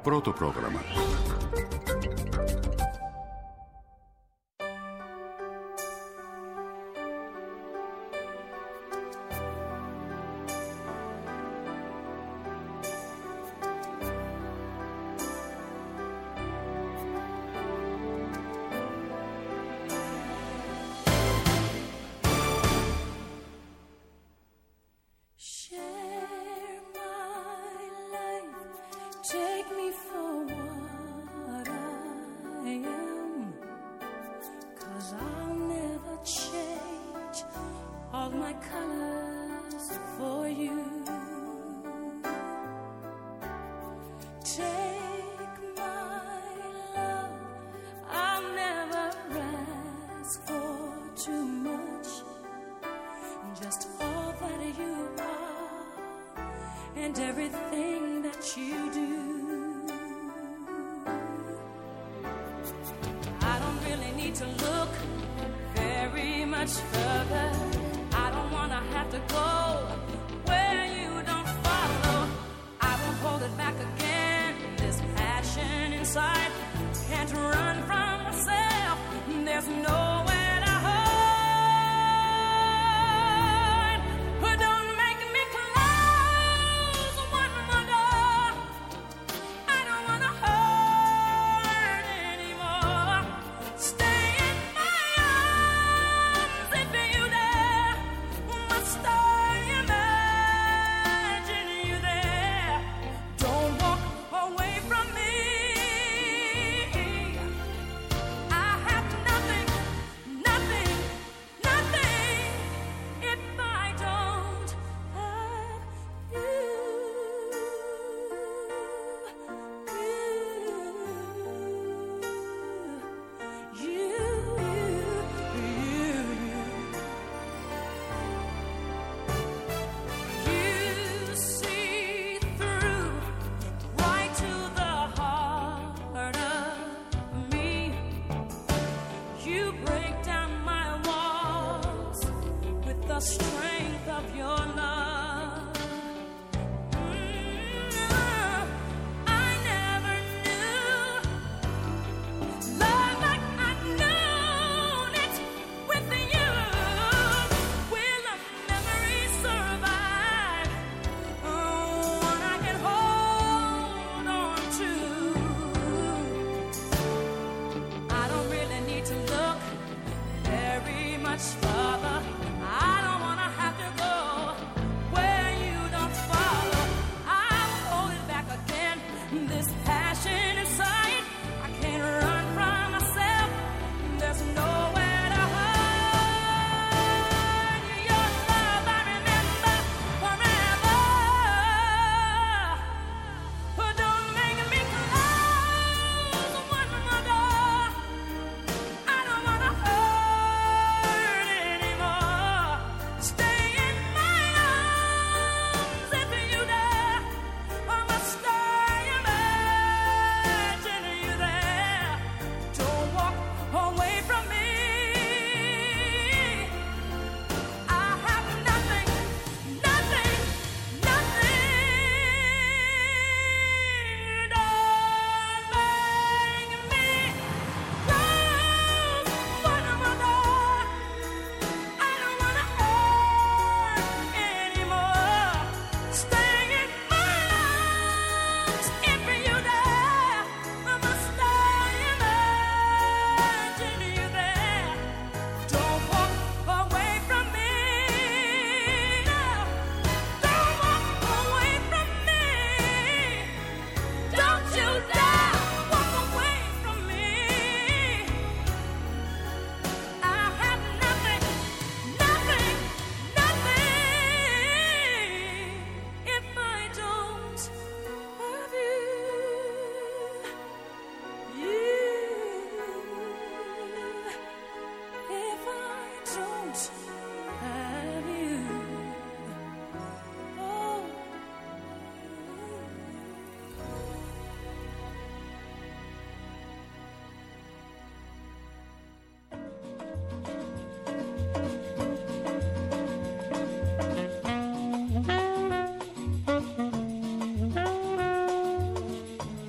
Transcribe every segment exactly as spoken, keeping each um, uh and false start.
πρώτο πρόγραμμα.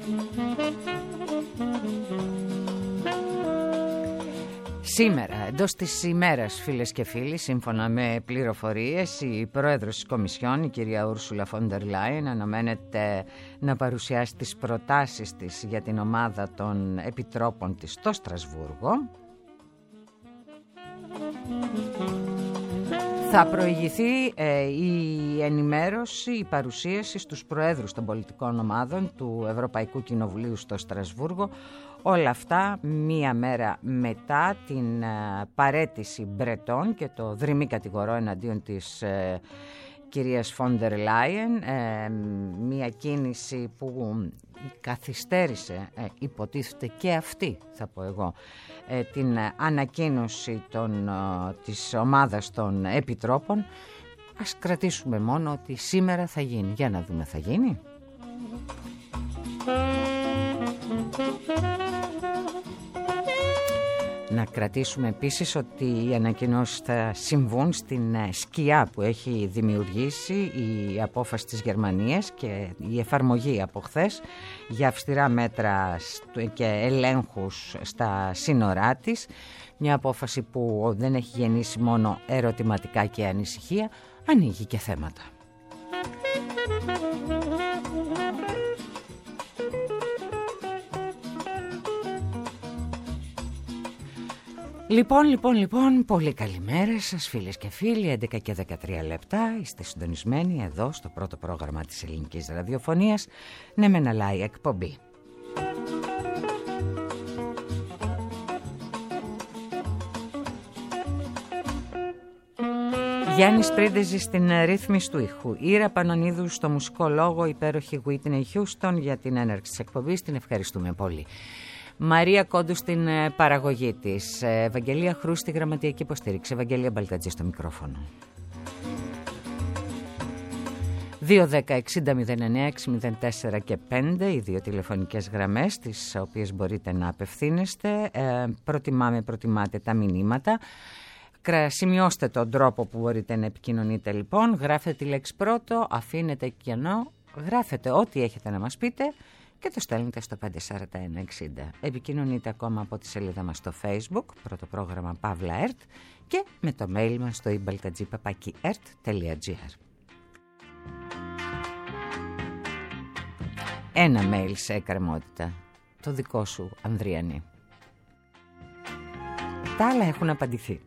Σήμερα, εντός της ημέρας, φίλες και φίλοι, σύμφωνα με πληροφορίες, η πρόεδρος της Κομισιόν, η κυρία Ούρσουλα φον ντερ Λάιεν, αναμένεται να παρουσιάσει τις προτάσεις της για την ομάδα των επιτρόπων της στο Στρασβούργο. Θα προηγηθεί ε, η ενημέρωση, η παρουσίαση στους προέδρους των πολιτικών ομάδων του Ευρωπαϊκού Κοινοβουλίου στο Στρασβούργο. Όλα αυτά μία μέρα μετά την ε, παραίτηση Μπρετών και το δρυμή κατηγορώ εναντίον της ε, κυρίας φον ντερ Λάιεν. Ε, μία κίνηση που καθυστέρησε, ε, υποτίθεται και αυτή θα πω εγώ, ε, την ανακοίνωση των, ε, της ομάδας των επιτρόπων. Ας κρατήσουμε μόνο ότι σήμερα θα γίνει. Για να δούμε, θα γίνει. Να κρατήσουμε επίσης ότι οι ανακοινώσεις θα συμβούν στην σκιά που έχει δημιουργήσει η απόφαση της Γερμανίας και η εφαρμογή από χθες για αυστηρά μέτρα και ελέγχους στα σύνορά της. Μια απόφαση που δεν έχει γεννήσει μόνο ερωτηματικά και ανησυχία, ανοίγει και θέματα. Λοιπόν, λοιπόν, λοιπόν, πολύ καλημέρα σας φίλες και φίλοι, έντεκα και δεκατρία λεπτά, είστε συντονισμένοι εδώ στο πρώτο πρόγραμμα της ελληνικής ραδιοφωνίας, ναι μεν αλλά η εκπομπή. Γιάννης Πρίντεζη στην ρύθμιση του ήχου, Ήρα Πανωνίδου στο μουσικό λόγο, υπέροχη Whitney Houston για την έναρξη της εκπομπής, την ευχαριστούμε πολύ. Μαρία Κόντου στην παραγωγή της, Ευαγγελία Χρού στη γραμματιακή υποστήριξη, Ευαγγελία Μπαλτατζή στο μικρόφωνο. δύο δέκα εξήντα μηδέν εννέα έξι μηδέν τέσσερα και πέντε, οι δύο τηλεφωνικές γραμμές τις οποίες μπορείτε να απευθύνεστε. Ε, προτιμάμε, προτιμάτε τα μηνύματα. Σημειώστε τον τρόπο που μπορείτε να επικοινωνείτε λοιπόν, γράφετε τη λέξη πρώτο, αφήνετε κενό, γράφετε ό,τι έχετε να μας πείτε και το στέλνετε στο πέντε τέσσερα ένα εξήντα. Επικοινωνείτε ακόμα από τη σελίδα μας στο Facebook, πρώτο πρόγραμμα Παύλα ΕΡΤ, και με το mail μας στο ibaltadji παπάκι ert τελεία gr. Ένα mail σε εκκρεμότητα, το δικό σου Ανδριανή. Τα άλλα έχουν απαντηθεί.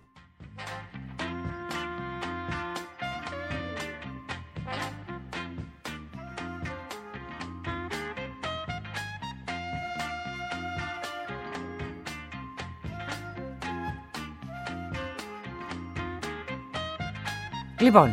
Λοιπόν,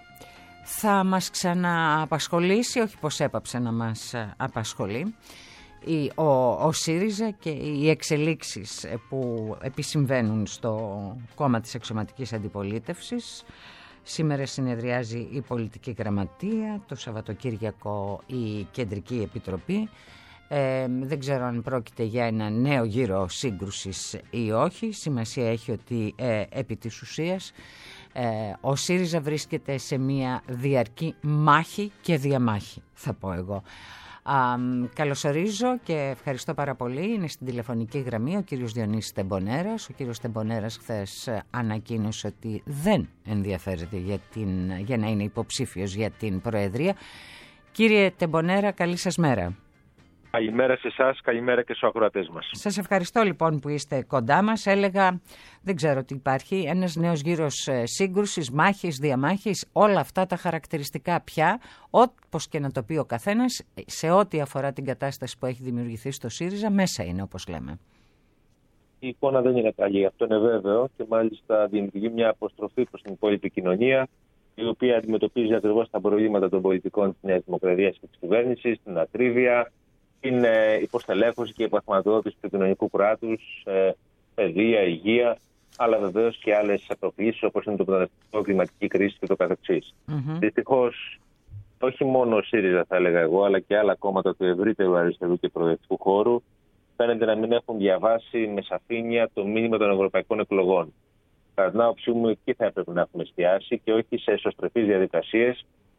θα μας ξανααπασχολήσει, όχι πως έπαψε να μας απασχολεί, ο, ο ΣΥΡΙΖΑ και οι εξελίξεις που επισυμβαίνουν στο κόμμα της εξωματικής αντιπολίτευσης. Σήμερα συνεδριάζει η Πολιτική Γραμματεία, το Σαββατοκύριακο η Κεντρική Επιτροπή. Ε, δεν ξέρω αν πρόκειται για ένα νέο γύρο σύγκρουσης ή όχι. Σημασία έχει ότι ε, επί της ουσίας Ε, ο ΣΥΡΙΖΑ βρίσκεται σε μια διαρκή μάχη και διαμάχη, θα πω εγώ. Α, καλωσορίζω και ευχαριστώ πάρα πολύ. Είναι στην τηλεφωνική γραμμή ο κύριος Διονύσης Τεμπονέρας. Ο κύριος Τεμπονέρας χθες ανακοίνωσε ότι δεν ενδιαφέρεται για, την, για να είναι υποψήφιος για την Προεδρία. Κύριε Τεμπονέρα, καλή σας μέρα. Καλημέρα σε εσάς, καλημέρα και στους ακροατές μας. Σας ευχαριστώ λοιπόν που είστε κοντά μας. Έλεγα, δεν ξέρω τι υπάρχει, ένας νέος γύρος σύγκρουσης, μάχης, διαμάχης, όλα αυτά τα χαρακτηριστικά πια, όπως και να το πει ο καθένας, σε ό,τι αφορά την κατάσταση που έχει δημιουργηθεί στο ΣΥΡΙΖΑ, μέσα είναι όπως λέμε. Η εικόνα δεν είναι καλή, αυτό είναι βέβαιο, και μάλιστα δημιουργεί μια αποστροφή προς την υπόλοιπη κοινωνία, η οποία αντιμετωπίζει ακριβώς τα προβλήματα των πολιτικών της Νέας Δημοκρατίας και της κυβέρνησης, την ακρίβεια, την υποστελέχωση και υποχρηματοδότηση του κοινωνικού κράτους, ε, παιδεία, υγεία, αλλά βεβαίως και άλλες προκλήσεις όπως είναι το μεταναστευτικό, κλιματική κρίση και το καθεξής. Mm-hmm. Δυστυχώς, όχι μόνο ο ΣΥΡΙΖΑ θα έλεγα εγώ, αλλά και άλλα κόμματα του ευρύτερου αριστερού και προοδευτικού χώρου φαίνεται να μην έχουν διαβάσει με σαφήνεια το μήνυμα των ευρωπαϊκών εκλογών. Κατά την άποψή μου, εκεί θα έπρεπε να έχουμε εστιάσει και όχι σε εσωστρεφείς διαδικασίες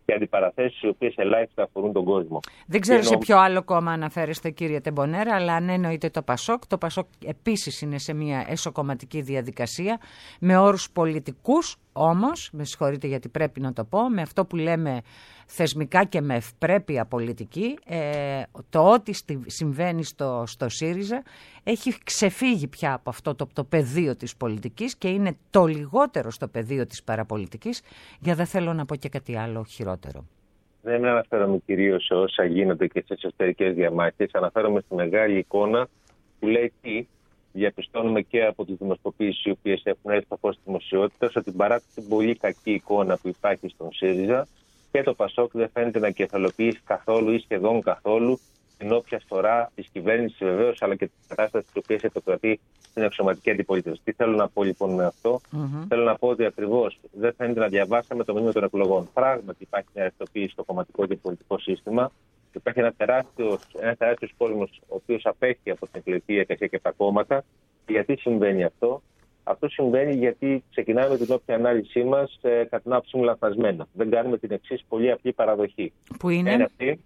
και αντιπαραθέσεις οι οποίες ελάχιστα αφορούν τον κόσμο. Δεν ξέρω ενώ... σε ποιο άλλο κόμμα αναφέρεστε, κύριε Τεμπονέρα, αλλά αν εννοείται το Πασόκ, το Πασόκ επίσης είναι σε μια εσωκομματική διαδικασία με όρους πολιτικούς, όμως, με συγχωρείτε γιατί πρέπει να το πω, με αυτό που λέμε θεσμικά και με ευπρέπεια πολιτική, ε, το ό,τι συμβαίνει στο, στο ΣΥΡΙΖΑ έχει ξεφύγει πια από αυτό το, το πεδίο της πολιτικής και είναι το λιγότερο στο πεδίο της παραπολιτικής, για δεν θέλω να πω και κάτι άλλο χειρότερο. Δεν αναφέρομαι κυρίως σε όσα γίνονται και στις εσωτερικές διαμάχες, αναφέρομαι στη μεγάλη εικόνα που λέει τι διαπιστώνουμε και από τις δημοσκοπήσεις οι οποίες έχουν έρθει στο φως της δημοσιότητας, ότι παρά την πολύ κακή εικόνα που υπάρχει στον ΣΥΡΙΖΑ και το Πασόκ δεν φαίνεται να κεφαλοποιήσει καθόλου ή σχεδόν καθόλου την όποια φορά τη κυβέρνηση βεβαίως, αλλά και την κατάσταση τη οποία επικρατεί στην αξιωματική αντιπολίτευση. Τι θέλω να πω λοιπόν με αυτό? Mm-hmm. Θέλω να πω ότι ακριβώς δεν φαίνεται να διαβάσαμε το μήνυμα των εκλογών. Πράγματι υπάρχει μια ρευστοποίηση στο κομματικό και πολιτικό σύστημα. Υπάρχει ένα τεράστιο κόσμο ο οποίος απέχει από την εκλογική διαδικασία και τα κόμματα. Γιατί συμβαίνει αυτό? Αυτό συμβαίνει γιατί ξεκινάμε την όποια ανάλυση μας ε, κατά την άποψή μου λανθασμένα. Δεν κάνουμε την εξής πολύ απλή παραδοχή. Που είναι? είναι αυτή,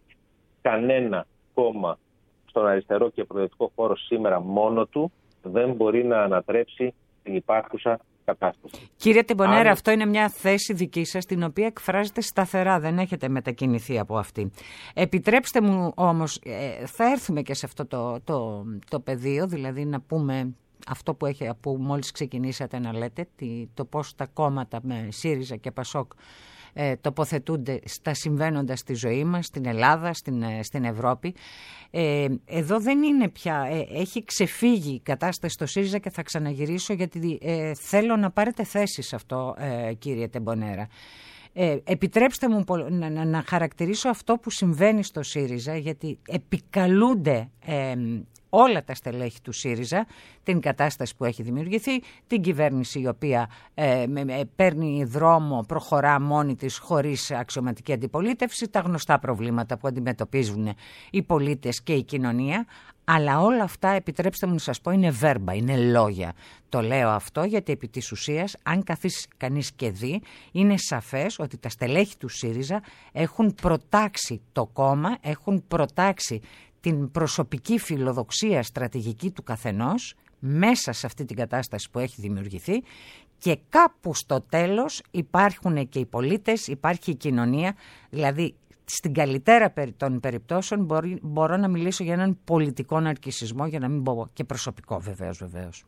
κανένα κόμμα στον αριστερό και προοδευτικό χώρο σήμερα μόνο του δεν μπορεί να ανατρέψει την υπάρχουσα κατάσταση. Κύριε Τεμπονέρα, Αν... αυτό είναι μια θέση δική σας, την οποία εκφράζετε σταθερά, δεν έχετε μετακινηθεί από αυτή. Επιτρέψτε μου όμως, ε, θα έρθουμε και σε αυτό το, το, το πεδίο, δηλαδή να πούμε αυτό που, έχει, που μόλις ξεκινήσατε να λέτε, το πώς τα κόμματα με ΣΥΡΙΖΑ και ΠΑΣΟΚ ε, τοποθετούνται στα συμβαίνοντα στη ζωή μας, στην Ελλάδα, στην, στην Ευρώπη. Ε, εδώ δεν είναι πια, ε, έχει ξεφύγει η κατάσταση στο ΣΥΡΙΖΑ και θα ξαναγυρίσω γιατί ε, θέλω να πάρετε θέση σε αυτό, ε, κύριε Τεμπονέρα. Ε, επιτρέψτε μου να, να, να χαρακτηρίσω αυτό που συμβαίνει στο ΣΥΡΙΖΑ, γιατί επικαλούνται ε, όλα τα στελέχη του ΣΥΡΙΖΑ την κατάσταση που έχει δημιουργηθεί, την κυβέρνηση η οποία ε, με, παίρνει δρόμο, προχωρά μόνη της χωρίς αξιωματική αντιπολίτευση, τα γνωστά προβλήματα που αντιμετωπίζουν οι πολίτες και η κοινωνία. Αλλά όλα αυτά, επιτρέψτε μου να σας πω, είναι βέρμπα, είναι λόγια. Το λέω αυτό γιατί επί της ουσίας, αν καθίσει κανείς και δει, είναι σαφές ότι τα στελέχη του ΣΥΡΙΖΑ έχουν προτάξει το κόμμα, έχουν προτάξει την προσωπική φιλοδοξία στρατηγική του καθενός μέσα σε αυτή την κατάσταση που έχει δημιουργηθεί και κάπου στο τέλος υπάρχουν και οι πολίτες, υπάρχει η κοινωνία, δηλαδή στην καλύτερα των περιπτώσεων μπορεί, μπορώ να μιλήσω για έναν πολιτικό ναρκισσισμό, για να μην πω και προσωπικό βεβαίως. βεβαίως.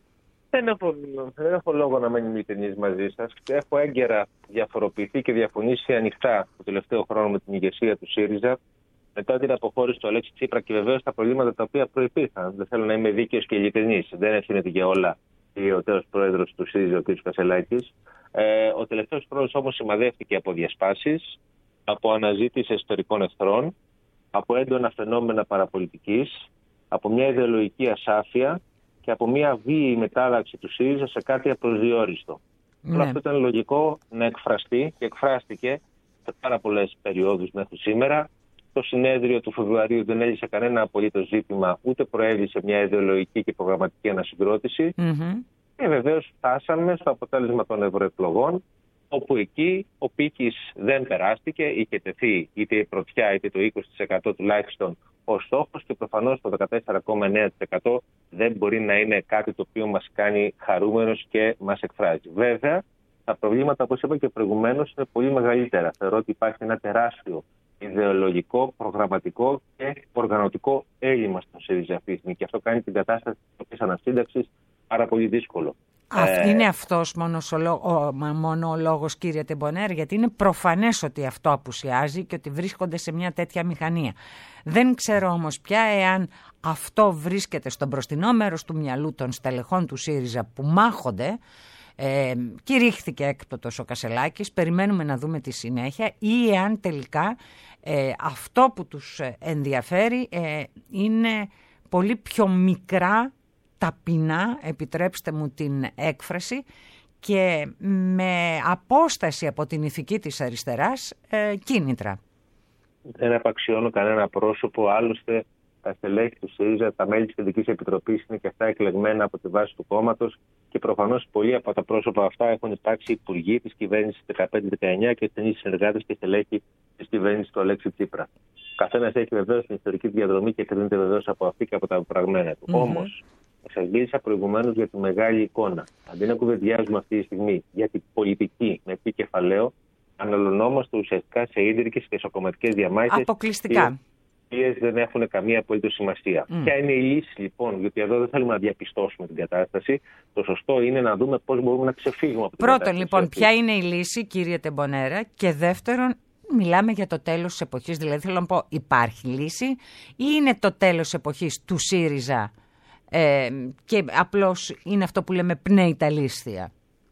Δεν έχω, δεν έχω λόγο να μένει ειλικρινής μαζί σας. Έχω έγκαιρα διαφοροποιηθεί και διαφωνήσει ανοιχτά το τελευταίο χρόνο με την ηγεσία του ΣΥΡΙΖΑ μετά την αποχώρηση του Αλέξη Τσίπρα και βεβαίως τα προβλήματα τα οποία προϋπήρχαν. Δεν θέλω να είμαι δίκαιος και ειλικρινής. Δεν ευθύνεται για όλα ο τέος πρόεδρος του ΣΥΡΙΖΑ, ο κ. Κασελάκης. Ε, ο τελευταίος χρόνος όμως σημαδεύτηκε από διασπάσεις, από αναζήτηση εσωτερικών εχθρών, από έντονα φαινόμενα παραπολιτικής, από μια ιδεολογική ασάφεια και από μια βίαιη μετάλλαξη του ΣΥΡΙΖΑ σε κάτι απροσδιόριστο. Ναι. Όλο αυτό ήταν λογικό να εκφραστεί και εκφράστηκε σε πάρα πολλές περιόδους μέχρι σήμερα. Το συνέδριο του Φεβρουαρίου δεν έλυσε κανένα απολύτως ζήτημα, ούτε προέβησε μια ιδεολογική και προγραμματική ανασυγκρότηση. Mm-hmm. Και βεβαίως φτάσαμε στο αποτέλεσμα των ευρωεκλογών, όπου εκεί ο πίκης δεν περάστηκε, είχε τεθεί είτε η πρωτιά είτε το είκοσι τοις εκατό τουλάχιστον ως στόχος και προφανώς το δεκατέσσερα κόμμα εννέα τοις εκατό δεν μπορεί να είναι κάτι το οποίο μας κάνει χαρούμενος και μας εκφράζει. Βέβαια, τα προβλήματα, όπως είπα και προηγουμένως, είναι πολύ μεγαλύτερα. Θεωρώ ότι υπάρχει ένα τεράστιο ιδεολογικό, προγραμματικό και οργανωτικό έλλειμμα στο ΣΥΡΙΖΑ αυτή τη στιγμή και αυτό κάνει την κατάσταση της ανασύνταξης πάρα πολύ δύσκολο. Ε... Είναι αυτός μόνος ο, ο, μόνο ο λόγος, κύριε Τεμπονέρα, γιατί είναι προφανές ότι αυτό απουσιάζει και ότι βρίσκονται σε μια τέτοια μηχανία. Δεν ξέρω όμως πια εάν αυτό βρίσκεται στο μπροστινό μέρος του μυαλού των στελεχών του ΣΥΡΙΖΑ που μάχονται. Ε, κηρύχθηκε έκτοτος ο Κασελάκης, περιμένουμε να δούμε τη συνέχεια, ή εάν τελικά ε, αυτό που τους ενδιαφέρει ε, είναι πολύ πιο μικρά, ταπεινά, επιτρέψτε μου την έκφραση, και με απόσταση από την ηθική της αριστεράς ε, κίνητρα. Δεν απαξιώνω κανένα πρόσωπο, άλλωστε τα στελέχη του ΣΥΡΙΖΑ, τα μέλη της Κεντρικής Επιτροπής είναι και αυτά εκλεγμένα από τη βάση του κόμματος και προφανώς πολλοί από τα πρόσωπα αυτά έχουν υπάρξει υπουργοί της κυβέρνησης δεκαπέντε δεκαεννιά και στενοί συνεργάτες και στελέχη της κυβέρνησης του Αλέξη Τσίπρα. Καθένας έχει βεβαίως την ιστορική διαδρομή και κρίνεται βεβαίως από αυτή και από τα πραγμένα του. Mm-hmm. Όμως, σας μίλησα προηγουμένως για τη μεγάλη εικόνα. Αντί να κουβεντιάζουμε αυτή τη στιγμή για την πολιτική με τι κεφαλαίο, αναλωνόμαστε ουσιαστικά σε ίδρυκες και εσωκομματικές διαμάχες. Αποκλειστικά. Οι οποίες δεν έχουν καμία απολύτως σημασία. Mm. Ποια είναι η λύση λοιπόν, γιατί εδώ δεν θέλουμε να διαπιστώσουμε την κατάσταση. Το σωστό είναι να δούμε πώς μπορούμε να ξεφύγουμε από την Πρώτον, κατάσταση. Πρώτον, λοιπόν, αυτή. ποια είναι η λύση, κύριε Τεμπονέρα, και δεύτερον, μιλάμε για το τέλος της εποχής. Δηλαδή, θέλω να πω, υπάρχει λύση ή είναι το τέλος της εποχής του ΣΥΡΙΖΑ ε, και απλώς είναι αυτό που λέμε πνέει τα λίσθια?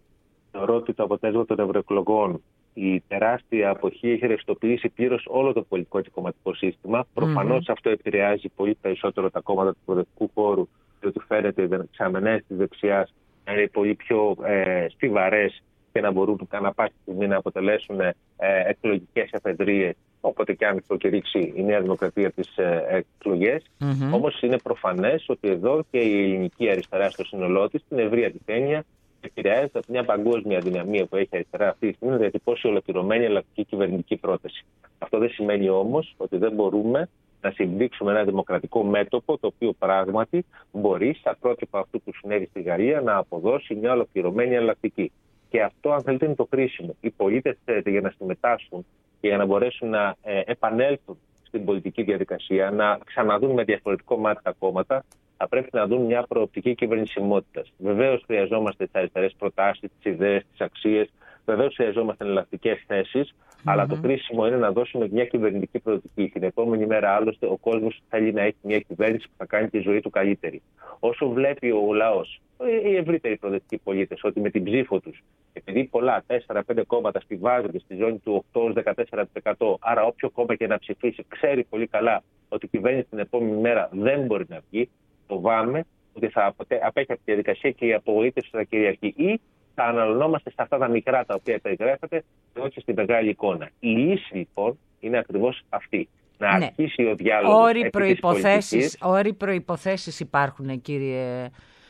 Θεωρώ ότι το αποτέλεσμα των ευρωεκλογών, η τεράστια αποχή έχει ρευστοποιήσει πλήρως όλο το πολιτικό και κομματικό σύστημα. Mm-hmm. Προφανώς αυτό επηρεάζει πολύ περισσότερο τα κόμματα του προοδευτικού χώρου, διότι φαίνεται οι δεξαμενές της δεξιάς να είναι πολύ πιο ε, στιβαρές και να μπορούν ανά πάση στιγμή να αποτελέσουν ε, εκλογικές εφεδρείες, όποτε και αν προκηρύξει η Νέα Δημοκρατία τις ε, εκλογές. Mm-hmm. Όμως είναι προφανές ότι εδώ και η ελληνική αριστερά στο σύνολό της, στην ευρεία της έννοια, επηρεάζεται από μια παγκόσμια δυναμία που έχει αριστερά αυτή τη στιγμή να διατυπώσει ολοκληρωμένη ελλαδική κυβερνητική πρόταση. Αυτό δεν σημαίνει όμως ότι δεν μπορούμε να συμπτύξουμε ένα δημοκρατικό μέτωπο το οποίο πράγματι μπορεί, στα πρότυπα αυτού που συνέβη στη Γαλλία, να αποδώσει μια ολοκληρωμένη εναλλακτική. Και αυτό, αν θέλετε, είναι το κρίσιμο. Οι πολίτες, για να συμμετάσχουν και για να μπορέσουν να ε, επανέλθουν στην πολιτική διαδικασία, να ξαναδούν με διαφορετικό μάτι τα κόμματα, θα πρέπει να δουν μια προοπτική κυβερνησιμότητα. Βεβαίως χρειαζόμαστε τις αριστερές προτάσεις, τις ιδέες, τις αξίες. Βεβαίως χρειαζόμαστε εναλλακτικές θέσεις. Mm-hmm. Αλλά το κρίσιμο είναι να δώσουμε μια κυβερνητική προοπτική. Την επόμενη μέρα, άλλωστε, ο κόσμος θέλει να έχει μια κυβέρνηση που θα κάνει τη ζωή του καλύτερη. Όσο βλέπει ο λαός, οι ευρύτεροι προοδευτικοί πολίτες, ότι με την ψήφο τους, επειδή πολλά τέσσερα πέντε κόμματα στιβάζονται στη ζώνη του οκτώ με δεκατέσσερα τοις εκατό, άρα όποιο κόμμα και να ψηφίσει ξέρει πολύ καλά ότι η κυβέρνηση την επόμενη μέρα δεν μπορεί να βγει. Φοβάμαι ότι θα απέχει από τη διαδικασία και η απογοήτευση θα κυριαρχεί, ή θα αναλωνόμαστε σε αυτά τα μικρά τα οποία περιγράφεται και όχι στη μεγάλη εικόνα. Η λύση λοιπόν είναι ακριβώς αυτή. Να ναι. αρχίσει ο διάλογος. Όροι προϋποθέσεις, όροι προϋποθέσεις υπάρχουν, κύριε.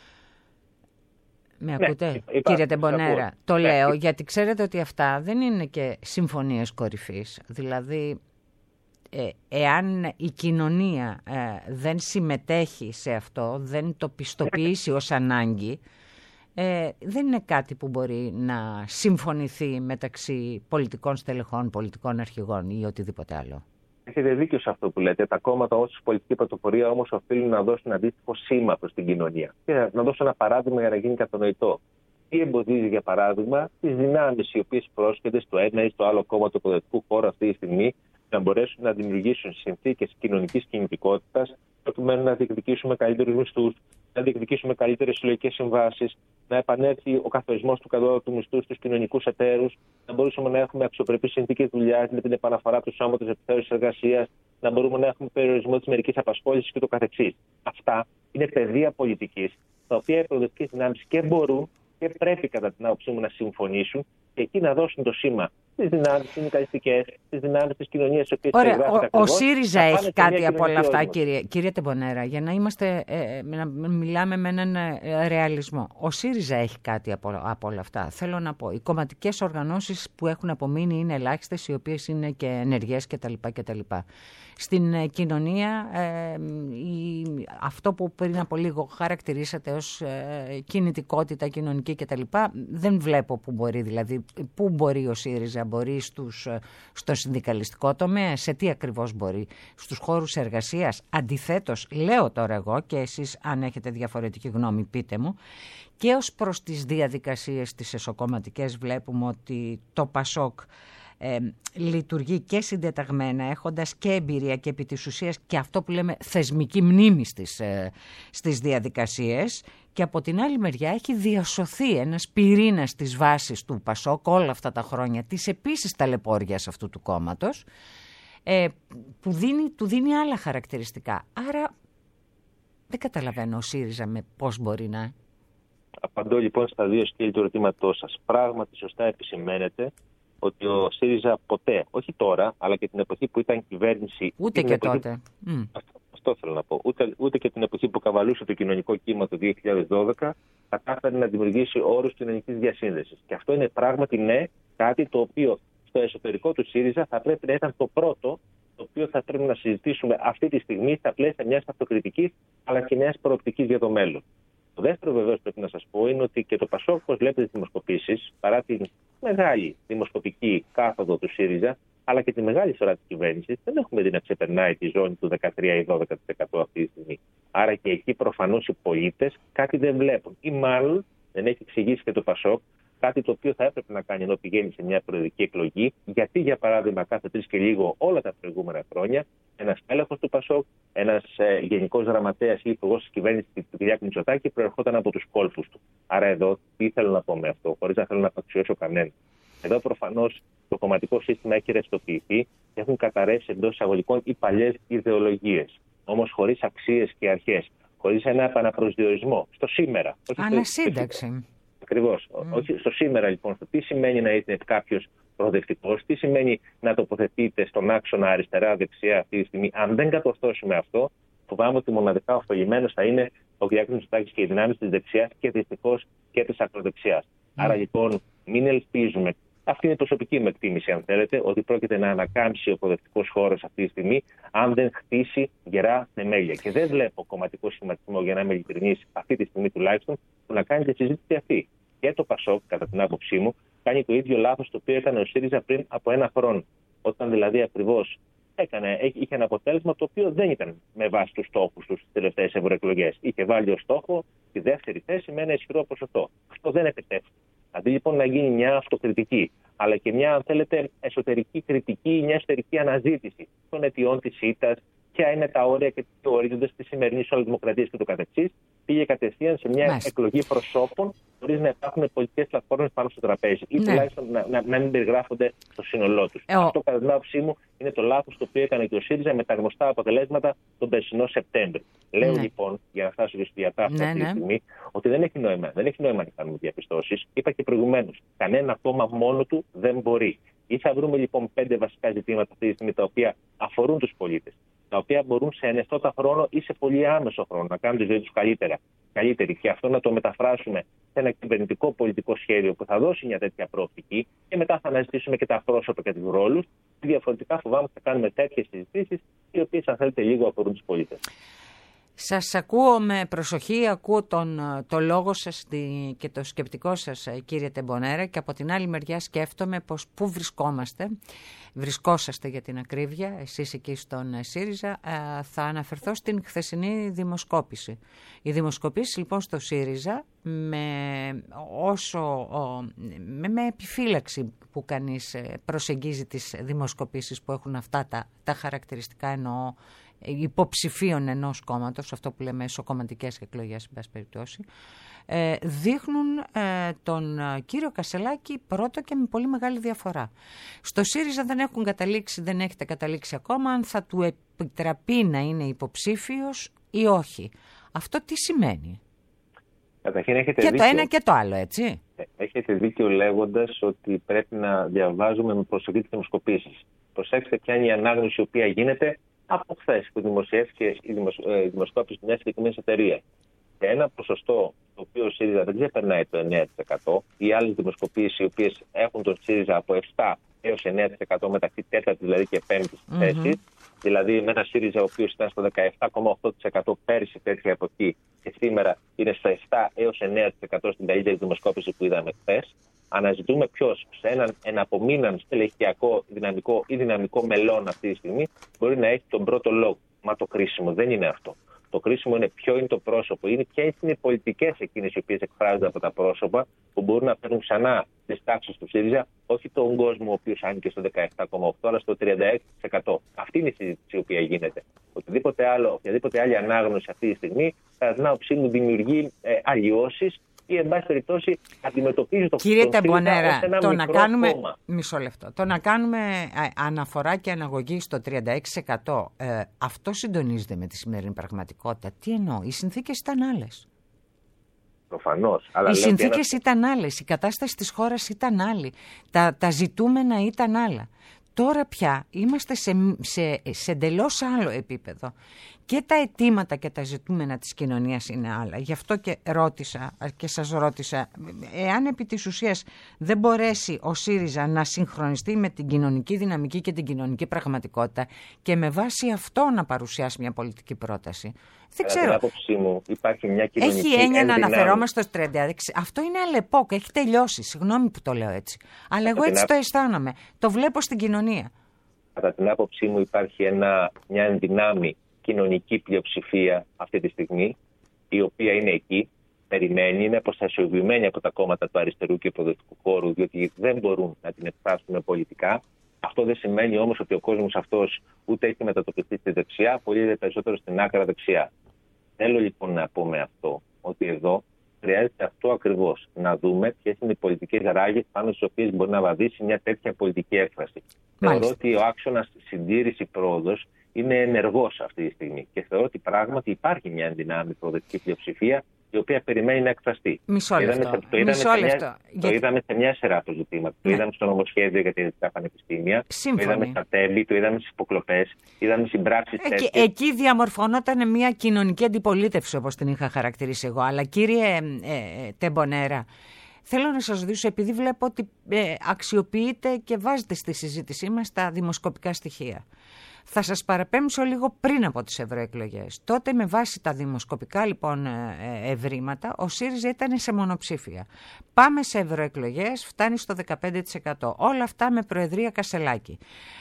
Με ακούτε, ναι, υπάρχει, κύριε Τεμπονέρα? Το ναι. λέω γιατί ξέρετε ότι αυτά δεν είναι και συμφωνίες κορυφής. Δηλαδή, Ε, εάν η κοινωνία ε, δεν συμμετέχει σε αυτό, δεν το πιστοποιήσει ως ανάγκη, ε, δεν είναι κάτι που μπορεί να συμφωνηθεί μεταξύ πολιτικών στελεχών, πολιτικών αρχηγών ή οτιδήποτε άλλο. Έχετε δίκιο σε αυτό που λέτε. Τα κόμματα ως πολιτική πρωτοπορία όμως οφείλουν να δώσουν αντίστοιχο σήμα προς την κοινωνία. Και να δώσουν ένα παράδειγμα για να γίνει κατανοητό. Τι εμποδίζει, για παράδειγμα, τις δυνάμεις οι οποίες πρόσχεται στο ένα ή στο άλλο κόμμα του προοδευτικού χώρου αυτή τη στιγμή να μπορέσουν να δημιουργήσουν συνθήκες κοινωνικής κινητικότητας, προκειμένου να διεκδικήσουμε καλύτερους μισθούς, να διεκδικήσουμε καλύτερες συλλογικές συμβάσεις, να επανέλθει ο καθορισμός του κατώτατου μισθού στους κοινωνικούς εταίρους, να μπορούμε να έχουμε αξιοπρεπείς συνθήκες δουλειάς με την επαναφορά του σώματος επιθεώρησης εργασίας, να μπορούμε να έχουμε περιορισμό της μερικής απασχόλησης κ.ο.κ. Αυτά είναι πεδία πολιτικής, τα οποία οι προοδευτικές δυνάμεις και μπορούν και πρέπει, κατά την άποψή μου, να συμφωνήσουν και εκεί να δώσουν το σήμα στις δυνάμεις συνδικαλιστικές, στις δυνάμεις της κοινωνίας. Ωραία, ο, ο ΣΥΡΙΖΑ έχει κάτι από όλα αυτά, κύριε, κύριε Τεμπονέρα, για να, είμαστε, ε, να μιλάμε με έναν ε, ρεαλισμό. Ο ΣΥΡΙΖΑ έχει κάτι από, από όλα αυτά. Θέλω να πω, οι κομματικές οργανώσεις που έχουν απομείνει είναι ελάχιστες, οι οποίες είναι και ενεργές κτλ. κτλ. Στην ε, κοινωνία, ε, η, αυτό που πριν από λίγο χαρακτηρίσατε ως ε, κινητικότητα κοινωνική κτλ. Δεν βλέπω που μπορεί, δηλαδή, πού μπορεί ο ΣΥΡΙΖΑ. Μπορεί στους, στο συνδικαλιστικό τομέα, σε τι ακριβώς μπορεί, στους χώρους εργασίας? Αντιθέτως, λέω τώρα εγώ, και εσείς αν έχετε διαφορετική γνώμη πείτε μου, και ως προς τις διαδικασίες τις εσωκομματικές βλέπουμε ότι το ΠΑΣΟΚ ε, λειτουργεί και συντεταγμένα, έχοντας και εμπειρία και επί της ουσίας και αυτό που λέμε θεσμική μνήμη στις, ε, στις διαδικασίες, και από την άλλη μεριά έχει διασωθεί ένας πυρήνας της βάσης του ΠΑΣΟΚ όλα αυτά τα χρόνια, της επίσης ταλαιπώριας αυτού του κόμματος, ε, που δίνει, του δίνει άλλα χαρακτηριστικά. Άρα δεν καταλαβαίνω ο ΣΥΡΙΖΑ με πώς μπορεί να... Απαντώ λοιπόν στα δύο σκέλη του ερωτήματός σας. Πράγματι σωστά επισημαίνεται ότι ο ΣΥΡΙΖΑ ποτέ, όχι τώρα, αλλά και την εποχή που ήταν κυβέρνηση... Ούτε και εποχή... τότε. Mm. Αυτό θέλω να πω. Ούτε, ούτε και την εποχή που καβαλούσε το κοινωνικό κύμα το δύο χιλιάδες δώδεκα κατάφερε να δημιουργήσει όρους κοινωνικής διασύνδεσης. Και αυτό είναι πράγματι ναι, κάτι το οποίο στο εσωτερικό του ΣΥΡΙΖΑ θα πρέπει να ήταν το πρώτο, το οποίο θα πρέπει να συζητήσουμε αυτή τη στιγμή στα πλαίσια μιας αυτοκριτικής αλλά και μιας προοπτικής για το μέλλον. Το δεύτερο βεβαίως πρέπει να σας πω είναι ότι και το ΠΑΣΟΚ, όπως βλέπετε τις δημοσκοπήσεις, παρά τη μεγάλη δημοσκοπική κάθοδο του ΣΥΡΙΖΑ, αλλά και τη μεγάλη σειρά της κυβέρνησης, δεν έχουμε δει να ξεπερνάει τη ζώνη του δεκατρία ή δώδεκα τοις εκατό αυτή τη στιγμή. Άρα και εκεί προφανώς οι πολίτες κάτι δεν βλέπουν. Ή μάλλον δεν έχει εξηγήσει και το ΠΑΣΟΚ κάτι το οποίο θα έπρεπε να κάνει ενώ πηγαίνει σε μια προεδρική εκλογή. Γιατί, για παράδειγμα, κάθε τρεις και λίγο όλα τα προηγούμενα χρόνια ένας μέλαχος του ΠΑΣΟΚ, ένας ε, γενικός γραμματέας ή υπουργός της κυβέρνησης του Κυριάκου Μητσοτάκη προερχόταν από τους κόλπους του. Άρα εδώ τι θέλω να πω με αυτό, χωρίς να θέλω να απαξιώσω κανέναν. Εδώ προφανώς το κομματικό σύστημα έχει ρευστοποιηθεί και έχουν καταρρεύσει εντός εισαγωγικών οι παλιές ιδεολογίες. Όμως χωρίς αξίες και αρχές, χωρίς ένα επαναπροσδιορισμό στο σήμερα. Ανασύνταξη. Ακριβώς. Mm. Όχι στο σήμερα λοιπόν, στο τι σημαίνει να είναι κάποιος προοδευτικός, τι σημαίνει να τοποθετείτε στον άξονα αριστερά-δεξιά αυτή τη στιγμή. Αν δεν κατορθώσουμε αυτό, φοβάμαι ότι μοναδικά ωφελημένος θα είναι ο Κυριάκος Μητσοτάκης και οι δυνάμεις της δεξιάς και δυστυχώς και της ακροδεξιάς. Mm. Άρα λοιπόν μην ελπίζουμε. Αυτή είναι η προσωπική μου εκτίμηση, αν θέλετε, ότι πρόκειται να ανακάμψει ο προοδευτικός χώρος αυτή τη στιγμή, αν δεν χτίσει γερά θεμέλια. Και δεν βλέπω κομματικό σχηματισμό, για να είμαι ειλικρινής, αυτή τη στιγμή τουλάχιστον, που να κάνει τη συζήτηση αυτή. Και το ΠΑΣΟΚ, κατά την άποψή μου, κάνει το ίδιο λάθος το οποίο έκανε ο ΣΥΡΙΖΑ πριν από ένα χρόνο. Όταν δηλαδή ακριβώς έκανε, είχε ένα αποτέλεσμα το οποίο δεν ήταν με βάση τους στόχους του στις τελευταίες ευρωεκλογές. Είχε βάλει ως στόχο τη δεύτερη θέση με ένα ισχυρό ποσοστό. Αυτό δεν επιτεύχθηκε. Αντί λοιπόν να γίνει μια αυτοκριτική, αλλά και μια, αν θέλετε, εσωτερική κριτική, μια εσωτερική αναζήτηση των αιτιών της ήττας, ποια είναι τα όρια και οι ορίζοντες της σημερινής ολοδημοκρατίας και το καθεξής, πήγε κατευθείαν σε μια Μάλιστα. εκλογή προσώπων, χωρίς να υπάρχουν πολιτικές πλατφόρμες πάνω στο τραπέζι, ή ναι. τουλάχιστον να, να, να μην περιγράφονται στο σύνολό τους. Ε, Αυτό, κατά την άποψή μου, είναι το λάθος το οποίο έκανε και ο ΣΥΡΙΖΑ με τα γνωστά αποτελέσματα τον περσινό Σεπτέμβρη. Λέω ναι. λοιπόν, για να φτάσω και στη διατάφυση ναι, αυτή τη στιγμή, ναι. ότι δεν έχει νόημα, δεν έχει νόημα να κάνουμε διαπιστώσεις. Είπα και προηγουμένως, κανένα κόμμα μόνο του δεν μπορεί. Ή θα βρούμε λοιπόν πέντε βασικά ζητήματα αυτή τη στιγμή τα οποία αφορούν τους πολίτες, τα οποία μπορούν σε ενεστώτα χρόνο ή σε πολύ άμεσο χρόνο να κάνουν τη ζωή τους καλύτερα, καλύτερη, και αυτό να το μεταφράσουμε σε ένα κυβερνητικό πολιτικό σχέδιο που θα δώσει μια τέτοια προοπτική, και μετά θα αναζητήσουμε και τα πρόσωπα και τους ρόλους. Διαφορετικά φοβάμαι ότι θα κάνουμε τέτοιες συζητήσεις, οι οποίες, αν θέλετε, λίγο αφορούν τους πολίτες. Σας ακούω με προσοχή, ακούω τον, το λόγο σας και το σκεπτικό σας, κύριε Τεμπονέρα, και από την άλλη μεριά σκέφτομαι πως πού βρισκόμαστε, βρισκόσαστε για την ακρίβεια, εσείς εκεί στον ΣΥΡΙΖΑ. Θα αναφερθώ στην χθεσινή δημοσκόπηση. Η δημοσκοπήση λοιπόν στο ΣΥΡΙΖΑ, με, όσο, με, με επιφύλαξη που κανείς προσεγγίζει τις δημοσκοπήσεις που έχουν αυτά τα, τα χαρακτηριστικά, εννοώ υποψηφίων ενός κόμματος, αυτό που λέμε εσωκομματικές εκλογές, εν πάση περιπτώσει, ε, δείχνουν ε, τον κύριο Κασσελάκη πρώτο και με πολύ μεγάλη διαφορά. Στο ΣΥΡΙΖΑ δεν έχουν καταλήξει, δεν έχετε καταλήξει ακόμα αν θα του επιτραπεί να είναι υποψήφιος ή όχι. Αυτό τι σημαίνει? Καταρχήν έχετε και δίκιο. Το ένα και το άλλο, έτσι. Έχετε δίκιο λέγοντας ότι πρέπει να διαβάζουμε με προσοχή τις δημοσκοπήσεις. Προσέξτε ποια είναι η ανάγνωση η οποία γίνεται από χθες που δημοσιεύθηκε η δημοσκόπηση μιας συγκεκριμένης εταιρείας. Και ένα ποσοστό το οποίο ο ΣΥΡΙΖΑ δεν ξεπερνάει το εννέα τοις εκατό, οι άλλες δημοσκοπήσεις οι οποίες έχουν τον ΣΥΡΙΖΑ από επτά έως εννέα τοις εκατό μεταξύ τέταρτη δηλαδή και πέμπτη mm-hmm. θέση, δηλαδή με ένα ΣΥΡΙΖΑ ο οποίος ήταν στο δεκαεπτά κόμμα οκτώ τοις εκατό πέρυσι τέτοια εποχή και σήμερα είναι στο επτά έως εννέα τοις εκατό στην καλύτερη δημοσκόπηση που είδαμε χθες. Αναζητούμε ποιος σε έναν εναπομείναν στελεχειακό δυναμικό ή δυναμικό μελών αυτή τη στιγμή μπορεί να έχει τον πρώτο λόγο. Μα το κρίσιμο δεν είναι αυτό. Το κρίσιμο είναι ποιο είναι το πρόσωπο, είναι ποιες είναι οι πολιτικές εκείνες οι οποίες εκφράζονται από τα πρόσωπα που μπορούν να φέρουν ξανά τις τάξεις του ΣΥΡΙΖΑ, όχι τον κόσμο ο οποίος άνοιγε στο δεκαεπτά κόμμα οκτώ αλλά στο τριάντα έξι τοις εκατό. Αυτή είναι η συζήτηση η οποία γίνεται. Οτιδήποτε άλλο, οποιαδήποτε άλλη ανάγνωση αυτή τη στιγμή, κατά την άποψή μου, δημιουργεί ε, αλλοιώσεις ή, εν πάση περιπτώσει, αντιμετωπίζει το Κύριε Τεμπονέρα, το να κάνουμε, κόμμα. Μισό λεπτό, το να κάνουμε αναφορά και αναγωγή στο τριάντα έξι τοις εκατό, ε, αυτό συντονίζεται με τη σημερινή πραγματικότητα? Τι εννοώ? Οι συνθήκες ήταν άλλες. Προφανώς. Αλλά οι συνθήκες ένα... ήταν άλλες, η κατάσταση της χώρας ήταν άλλη, τα, τα ζητούμενα ήταν άλλα. Τώρα πια είμαστε σε, σε, σε εντελώς άλλο επίπεδο και τα αιτήματα και τα ζητούμενα της κοινωνίας είναι άλλα. Γι' αυτό και ρώτησα και σας ρώτησα, εάν επί της ουσίας δεν μπορέσει ο ΣΥΡΙΖΑ να συγχρονιστεί με την κοινωνική δυναμική και την κοινωνική πραγματικότητα και με βάση αυτό να παρουσιάσει μια πολιτική πρόταση. Δεν ξέρω. Κατά την άποψή μου, υπάρχει μια κοινωνική έχει έννοια ενδυνάμει. να αναφερόμαστε στο τριάντα. Αυτό είναι αλεπόκ, έχει τελειώσει. Συγγνώμη που το λέω έτσι. Αλλά εγώ έτσι το αισθάνομαι. Το βλέπω στην κοινωνία. Κατά την άποψή μου, υπάρχει ένα, μια ενδυνάμει κοινωνική πλειοψηφία αυτή τη στιγμή, η οποία είναι εκεί, περιμένει, είναι αποστασιοποιημένη από τα κόμματα του αριστερού και προοδευτικού χώρου, διότι δεν μπορούν να την εκφράσουν πολιτικά. Αυτό δεν σημαίνει όμως ότι ο κόσμος αυτός ούτε έχει μετατοπιστεί στη δεξιά, πολύ περισσότερο στην άκρα δεξιά. Θέλω λοιπόν να πω με αυτό ότι εδώ χρειάζεται αυτό ακριβώς, να δούμε ποιες είναι οι πολιτικές ράγες πάνω στις οποίες μπορεί να βαδίσει μια τέτοια πολιτική έκφραση. Θεωρώ ότι ο άξονας συντήρηση πρόοδος είναι ενεργός αυτή τη στιγμή και θεωρώ ότι πράγματι υπάρχει μια ενδυνάμει προοδευτική πλειοψηφία η οποία περιμένει να εκφραστεί. Μισό λεπτό. Το, το, είδαμε, σε μια, το είδαμε σε μια σειρά από ζητήματα. Ναι. Το είδαμε στο νομοσχέδιο για τα ιδιωτικά πανεπιστήμια. Σύμφωνοι. Το είδαμε στα τέμπη, το είδαμε στις υποκλοπές, είδαμε συμπράξεις τέτοιες. Εκεί διαμορφωνόταν μια κοινωνική αντιπολίτευση, όπως την είχα χαρακτηρίσει εγώ. Αλλά κύριε ε, ε, Τεμπονέρα, θέλω να σας ρωτήσω, επειδή βλέπω ότι ε, αξιοποιείτε και βάζετε στη συζήτησή μας τα δημοσκοπικά στοιχεία. Θα σας παραπέμψω λίγο πριν από τις ευρωεκλογές. Τότε με βάση τα δημοσκοπικά λοιπόν ευρήματα ο ΣΥΡΙΖΑ ήταν σε μονοψήφια. Πάμε σε ευρωεκλογές, φτάνει στο δεκαπέντε τοις εκατό. Όλα αυτά με προεδρία Κασσελάκη.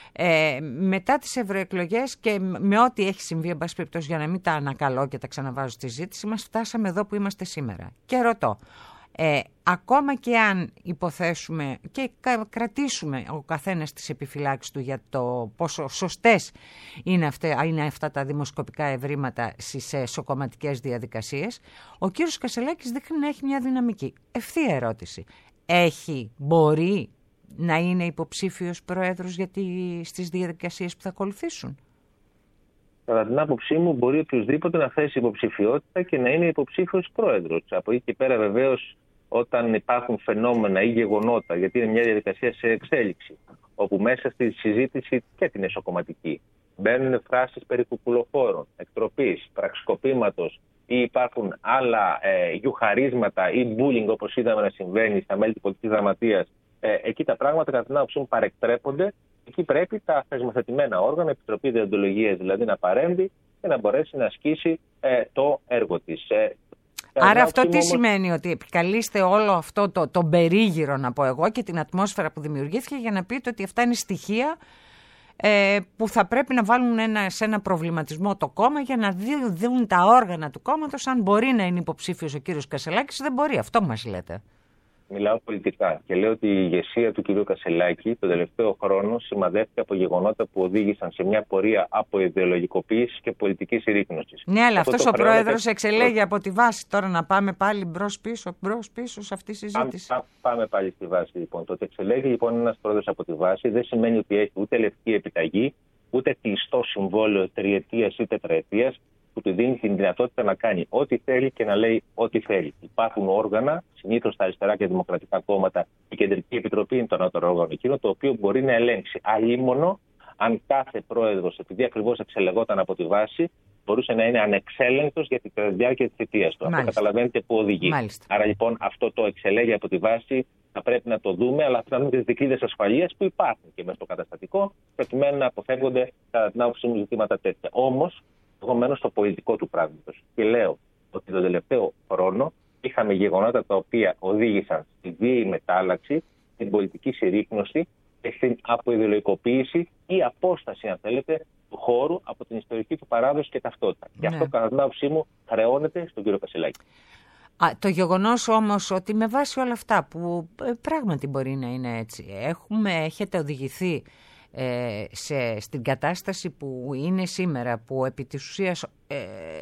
Ε, μετά τις ευρωεκλογές και με ό,τι έχει συμβεί, εν πάση περιπτώσει, για να μην τα ανακαλώ και τα ξαναβάζω στη ζήτηση μας, φτάσαμε εδώ που είμαστε σήμερα. Και ρωτώ, Ε, ακόμα και αν υποθέσουμε και κρατήσουμε ο καθένας τις επιφυλάξεις του για το πόσο σωστές είναι αυτά, είναι αυτά τα δημοσκοπικά ευρήματα στις εσωκομματικές διαδικασίες, ο κύριος Κασσελάκης δείχνει να έχει μια δυναμική. Ευθεία ερώτηση. Έχει, μπορεί να είναι υποψήφιος πρόεδρος για τις, στις διαδικασίες που θα ακολουθήσουν? Κατά την άποψή μου, μπορεί οποιοδήποτε να θέσει υποψηφιότητα και να είναι υποψήφιος πρόεδρος. Από εκεί και πέρα, βεβαίως, όταν υπάρχουν φαινόμενα ή γεγονότα, γιατί είναι μια διαδικασία σε εξέλιξη, όπου μέσα στη συζήτηση και την εσωκομματική μπαίνουν φράσεις περί κουκουλοφόρων, εκτροπής, πραξικοπήματος ή υπάρχουν άλλα ε, γιουχαρίσματα ή bullying, όπως είδαμε να συμβαίνει στα μέλη της πολιτικής γραμματείας, ε, εκεί τα πράγματα κατά την άποψή μου παρεκτρέπονται. Εκεί πρέπει τα θεσμοθετημένα όργανα, Επιτροπή Δεοντολογίας δηλαδή, να παρέμβει και να μπορέσει να ασκήσει ε, το έργο της. Ε, Άρα αυτό τι όμως σημαίνει? Ότι επικαλείστε όλο αυτό το, το περίγυρο, να πω εγώ, και την ατμόσφαιρα που δημιουργήθηκε για να πείτε ότι αυτά είναι στοιχεία ε, που θα πρέπει να βάλουν ένα, σε ένα προβληματισμό το κόμμα για να δουν, δουν τα όργανα του κόμματος αν μπορεί να είναι υποψήφιος ο κύριος Κασσελάκης. Δεν μπορεί, αυτό μας λέτε. Μιλάω πολιτικά και λέω ότι η ηγεσία του κ. Κασσελάκη τον τελευταίο χρόνο σημαδεύτηκε από γεγονότα που οδήγησαν σε μια πορεία από ιδεολογικοποίηση και πολιτική συρρίκνωση. Ναι, αλλά αυτό αυτός ο πρόεδρος εξελέγει από τη βάση. Τώρα να πάμε πάλι μπρος-πίσω, μπρος-πίσω σε αυτή τη συζήτηση. Πάμε, πάμε πάλι στη βάση λοιπόν. Το ότι εξελέγει λοιπόν ένας πρόεδρος από τη βάση δεν σημαίνει ότι έχει ούτε λευκή επιταγή, ούτε κλειστό συμβόλαιο τριετίας ή τετραετίας, που του δίνει την δυνατότητα να κάνει ό,τι θέλει και να λέει ό,τι θέλει. Υπάρχουν όργανα, συνήθως τα αριστερά και δημοκρατικά κόμματα, η Κεντρική Επιτροπή είναι το ανώτερο όργανο εκείνο, το οποίο μπορεί να ελέγξει. Αλλήμονο, αν κάθε πρόεδρος, επειδή ακριβώς εξελεγόταν από τη βάση, μπορούσε να είναι ανεξέλεγκτος για τη διάρκεια της θητείας του. Αυτό καταλαβαίνετε που οδηγεί. Μάλιστα. Άρα λοιπόν αυτό το εξελέγει από τη βάση θα πρέπει να το δούμε, αλλά θα δούμε τις δικλείδες ασφαλείας που υπάρχουν και μέσα στο καταστατικό, προκειμένου να αποφεύγονται κατά την άποψή μου ζητήματα τέτοια. Όμως, εγώ μένω στο πολιτικό του πράγματος και λέω ότι τον τελευταίο χρόνο είχαμε γεγονότα τα οποία οδήγησαν στη βίαιη μετάλλαξη, στην πολιτική συρρίκνωση και στην αποειδεολογικοποίηση ή απόσταση, αν θέλετε, του χώρου από την ιστορική του παράδοση και ταυτότητα. Ναι. Και αυτό, κατά την άποψή μου, χρεώνεται στον κύριο Κασσελάκη. Α, το γεγονός όμως ότι με βάση όλα αυτά που ε, πράγματι μπορεί να είναι έτσι, έχουμε, έχετε οδηγηθεί Ε, σε, στην κατάσταση που είναι σήμερα, που επί της ουσίας ε,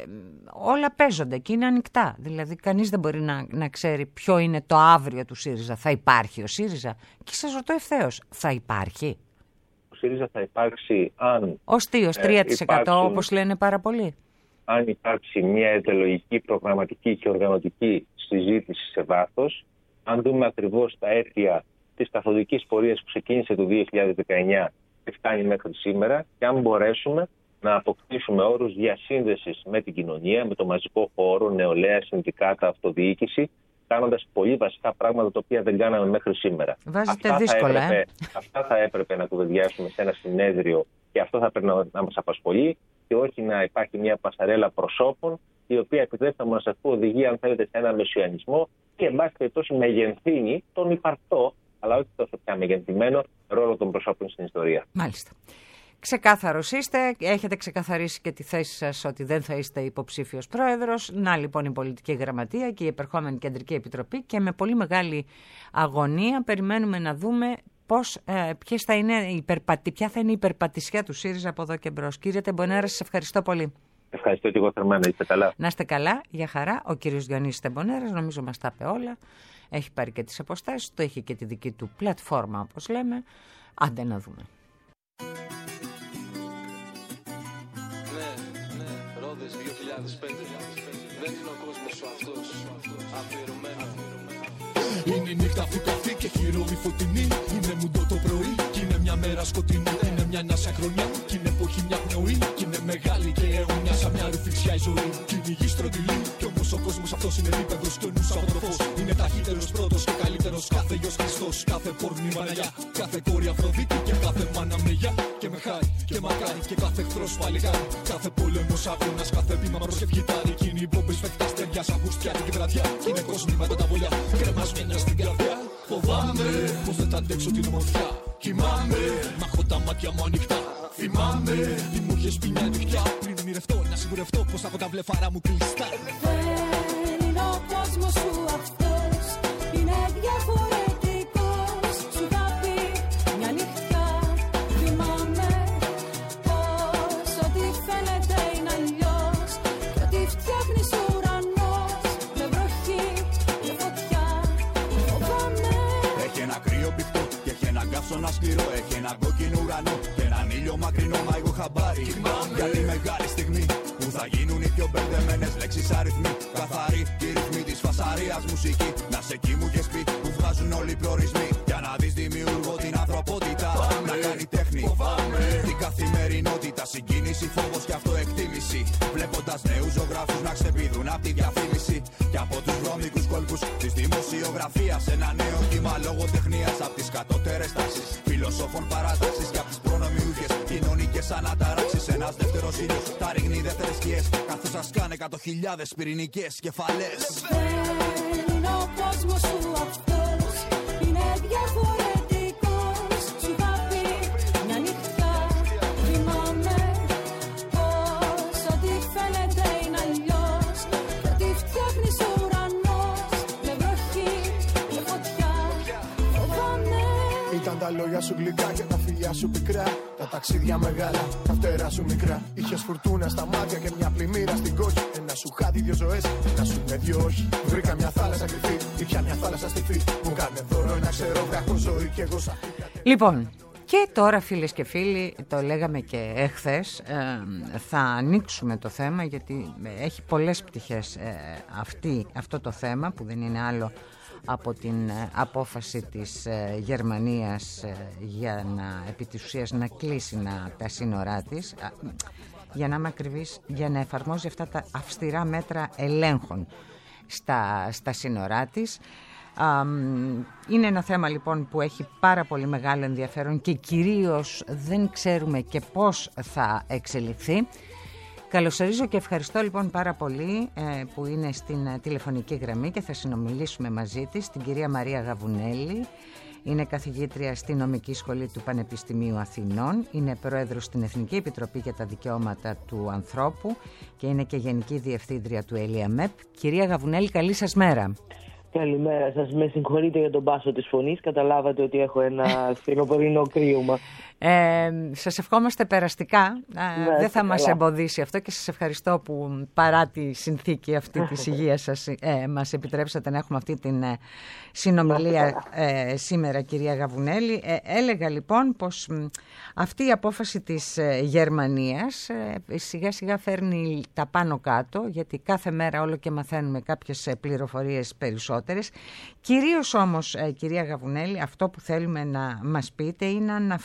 όλα παίζονται και είναι ανοιχτά. Δηλαδή κανείς δεν μπορεί να, να ξέρει ποιο είναι το αύριο του ΣΥΡΙΖΑ. Θα υπάρχει ο ΣΥΡΙΖΑ? Και σας ρωτώ ευθέως, θα υπάρχει? Ο ΣΥΡΙΖΑ θα υπάρξει αν... Ως τι, ως τρία τοις εκατό ε, όπως λένε πάρα πολλοί. Αν υπάρξει μια ιδεολογική, προγραμματική και οργανωτική συζήτηση σε βάθος, αν δούμε ακριβώς τα αίτια της καθοδικής πορείας που ξεκίνησε το δύο χιλιάδες δεκαεννιά και φτάνει μέχρι σήμερα, και αν μπορέσουμε να αποκτήσουμε όρους διασύνδεσης με την κοινωνία, με το μαζικό χώρο, νεολαία, συνδικάτα, αυτοδιοίκηση, κάνοντας πολύ βασικά πράγματα τα οποία δεν κάναμε μέχρι σήμερα. Βάζετε αυτά, δύσκολα, θα έπρεπε, ε? αυτά θα έπρεπε να κουβεντιάσουμε σε ένα συνέδριο και αυτό θα πρέπει να, να μας απασχολεί και όχι να υπάρχει μια πασαρέλα προσώπων η οποία επιτρέπει να μας οδηγεί, αν θέλετε, σε ένα μεσιανισμό και εν πάση περιπτώσει μεγενθύνει τον υπαρκτό, αλλά όχι τόσο πια μεγενθυμένο ρόλο των προσώπων στην ιστορία. Μάλιστα. Ξεκάθαρος είστε, έχετε ξεκαθαρίσει και τη θέση σας ότι δεν θα είστε υποψήφιος πρόεδρος. Να λοιπόν η πολιτική γραμματεία και η επερχόμενη κεντρική επιτροπή και με πολύ μεγάλη αγωνία περιμένουμε να δούμε πώς, ε, ποιες θα είναι η υπερπατη, ποια θα είναι η υπερπατησιά του ΣΥΡΙΖΑ από εδώ και μπρος. Κύριε Τεμπονέρα, σας ευχαριστώ πολύ. Ευχαριστώ και εγώ θερμά, να είστε καλά. Να είστε καλά, για χαρά. Ο κύριος Διονύσης Τεμπονέρας νομίζω μας τα είπε όλα. Έχει πάρει και τις αποστάσεις, το έχει και τη δική του πλατφόρμα όπως λέμε. Άντε να δούμε. δύο χιλιάδες πέντε Δεν είναι ο κόσμος σου αυτός αφιερωμένο. Είναι η νύχτα αυτή καυτή και χειρόβη φωτεινή. Είναι μουντό το πρωί κι είναι μια μέρα σκοτεινή. Είναι μια νιάσα χρονιά κι είναι εποχή μια πνοή. Κι είναι μεγάλη και αιώνια σαν μια ρουφιξιά η ζωή. Κι είναι η γη στρογγυλή κι όμως ο κόσμος αυτός είναι επίπεδος κι ο νους απορροφός. Είναι ταχύτερος πρώτος και καλύτερος κάθε γιος Χριστός. Κάθε πόρνη μαναγιά, κάθε κόρη Αφροδίτη και κάθε μάνα με γεια και με χάρη και μακάρι και κάθε εχθρός παλιγάρι. Κάθε πόλεμος αγώνας, κάθε βήμα προς ευχητάρι. Κι είναι οι μπόμπες φεκτά στεριά σαν γουστιάτικη βραδιά. Κι είναι κόσμοι με τα βολιά, κρεμασμένα στην καρδιά. Φοβάμαι πως δεν θα αντέξω την ομορφιά. Κοιμάμαι, μ' έχω τα μάτια μου ανοιχτά. Θυμάμαι, τι μου είχες πει μια νυχτιά. Πριν ονειρευτώ, να σιγουρευτώ πως θα έχω τα βλεφάρα μου κλειστά. Δεν είναι ο κόσμος σου αυτός, είναι διαφορετικός. Σου θα πει μια νυχτιά. Θυμάμαι πως ό,τι φαίνεται είναι αλλιώς. Και ό,τι φτιάχνεις ουρανός με βροχή και φωτιά. Φοβάμαι. Έχει ένα κρύο πυκτό και έχει ένα καύσωνα σκληρό. Έχει ένα κόκκινο ουρανό και έναν ήλιο μακρινό. Μα εγώ χαμπάρι για τη μεγάλη στιγμή που θα γίνουν οι πιο μπερδεμένες λέξεις αριθμοί. Καθαρή και οι ρυθμοί της φασαρίας μουσική. Να σε εκεί μου έχεις πει που βγάζουν όλοι οι προορισμοί. Για να δεις δημιουργώ την ανθρωπότητα. Πάμε. Να κάνει τέχνη. Φοβάμαι. Την καθημερινότητα, συγκίνηση, φόβος και αυτοεκτίμηση. Βλέποντας νέους ζωγράφους να ξεπηδούν απ' τη διαφήμιση. Και από τους βρώμικους κόλπους της δημοσιογραφίας. Ένα νέο κύμα λογοτεχνίας απ' τις κατώτερες τάξεις. Φιλοσόφων παρατάξεις και απ' τις προνομιούχες κοινωνικές αναταράξεις. Ένας δεύτερος ήλιος τα ρίχνει δεύτερες σκιές. Καθώς σας κάνε εκατό χιλιάδες πυρηνικές κεφαλές. Δεν είναι ο κόσμος σου αυτός, είναι διαφορετικός. Σου θα πει μια νυχτιά. Θυμάμαι πως ό,τι φαίνεται είναι αλλιώς. Και ό,τι φτιάχνεις ουρανός με βροχή και φωτιά. Φοβάμαι. Ήταν τα λόγια σου γλυκά και τα φιλιά σου πικρά. Τα ταξίδια μεγάλα, τα φτερά σου μικρά. Είχες φουρτούνα στα μάτια και μια πλημμύρα στην κόκκι. Ένα σου χάδι, δύο ζωές, ένα σου με δυο όχι. Βρήκα μια θάλασσα κρυφή, ήπια μια θάλασσα στιφή. Μου κάνε δώρο ένα ξερό βράχο ζωή κι εγώ σαν. Λοιπόν, και τώρα φίλες και φίλοι, το λέγαμε και εχθές, ε, θα ανοίξουμε το θέμα γιατί έχει πολλές πτυχές ε, αυτή, αυτό το θέμα που δεν είναι άλλο από την ε, απόφαση της ε, Γερμανίας ε, για να επί της ουσίας να κλείσει να, τα σύνορά της, ε, για να είμαι ακριβής, για να εφαρμόζει αυτά τα αυστηρά μέτρα ελέγχων στα, στα σύνορά της. Είναι ένα θέμα λοιπόν που έχει πάρα πολύ μεγάλο ενδιαφέρον και κυρίως δεν ξέρουμε και πώς θα εξελιχθεί. Καλωσορίζω και ευχαριστώ λοιπόν πάρα πολύ ε, που είναι στην ε, τηλεφωνική γραμμή και θα συνομιλήσουμε μαζί της την κυρία Μαρία Γαβουνέλη. Είναι καθηγήτρια στη Νομική Σχολή του Πανεπιστημίου Αθηνών, είναι πρόεδρος στην Εθνική Επιτροπή για τα Δικαιώματα του Ανθρώπου και είναι και Γενική Διευθύντρια του ΕΛΙΑΜΕΠ. Κυρία Γαβουνέλη, καλή σας μέρα. Καλημέρα σας. Με συγχωρείτε για τον πάσο της φωνής. Καταλάβατε ότι έχω ένα φθινοπορεινό κρύωμα. Ε, σας ευχόμαστε περαστικά. Ναι, δεν θα καλά. μας εμποδίσει αυτό και σας ευχαριστώ που παρά τη συνθήκη αυτή της υγείας σας ε, μας επιτρέψατε να έχουμε αυτή την ε, συνομιλία ε, σήμερα, κυρία Γαβουνέλη. Ε, έλεγα λοιπόν πως μ, αυτή η απόφαση της ε, Γερμανίας ε, σιγά σιγά φέρνει τα πάνω κάτω, γιατί κάθε μέρα όλο και μαθαίνουμε κάποιες ε, πληροφορίες περισσότερες. Κυρίως όμως, ε, κυρία Γαβουνέλη, αυτό που θέλουμε να μας πείτε είναι αν αυτή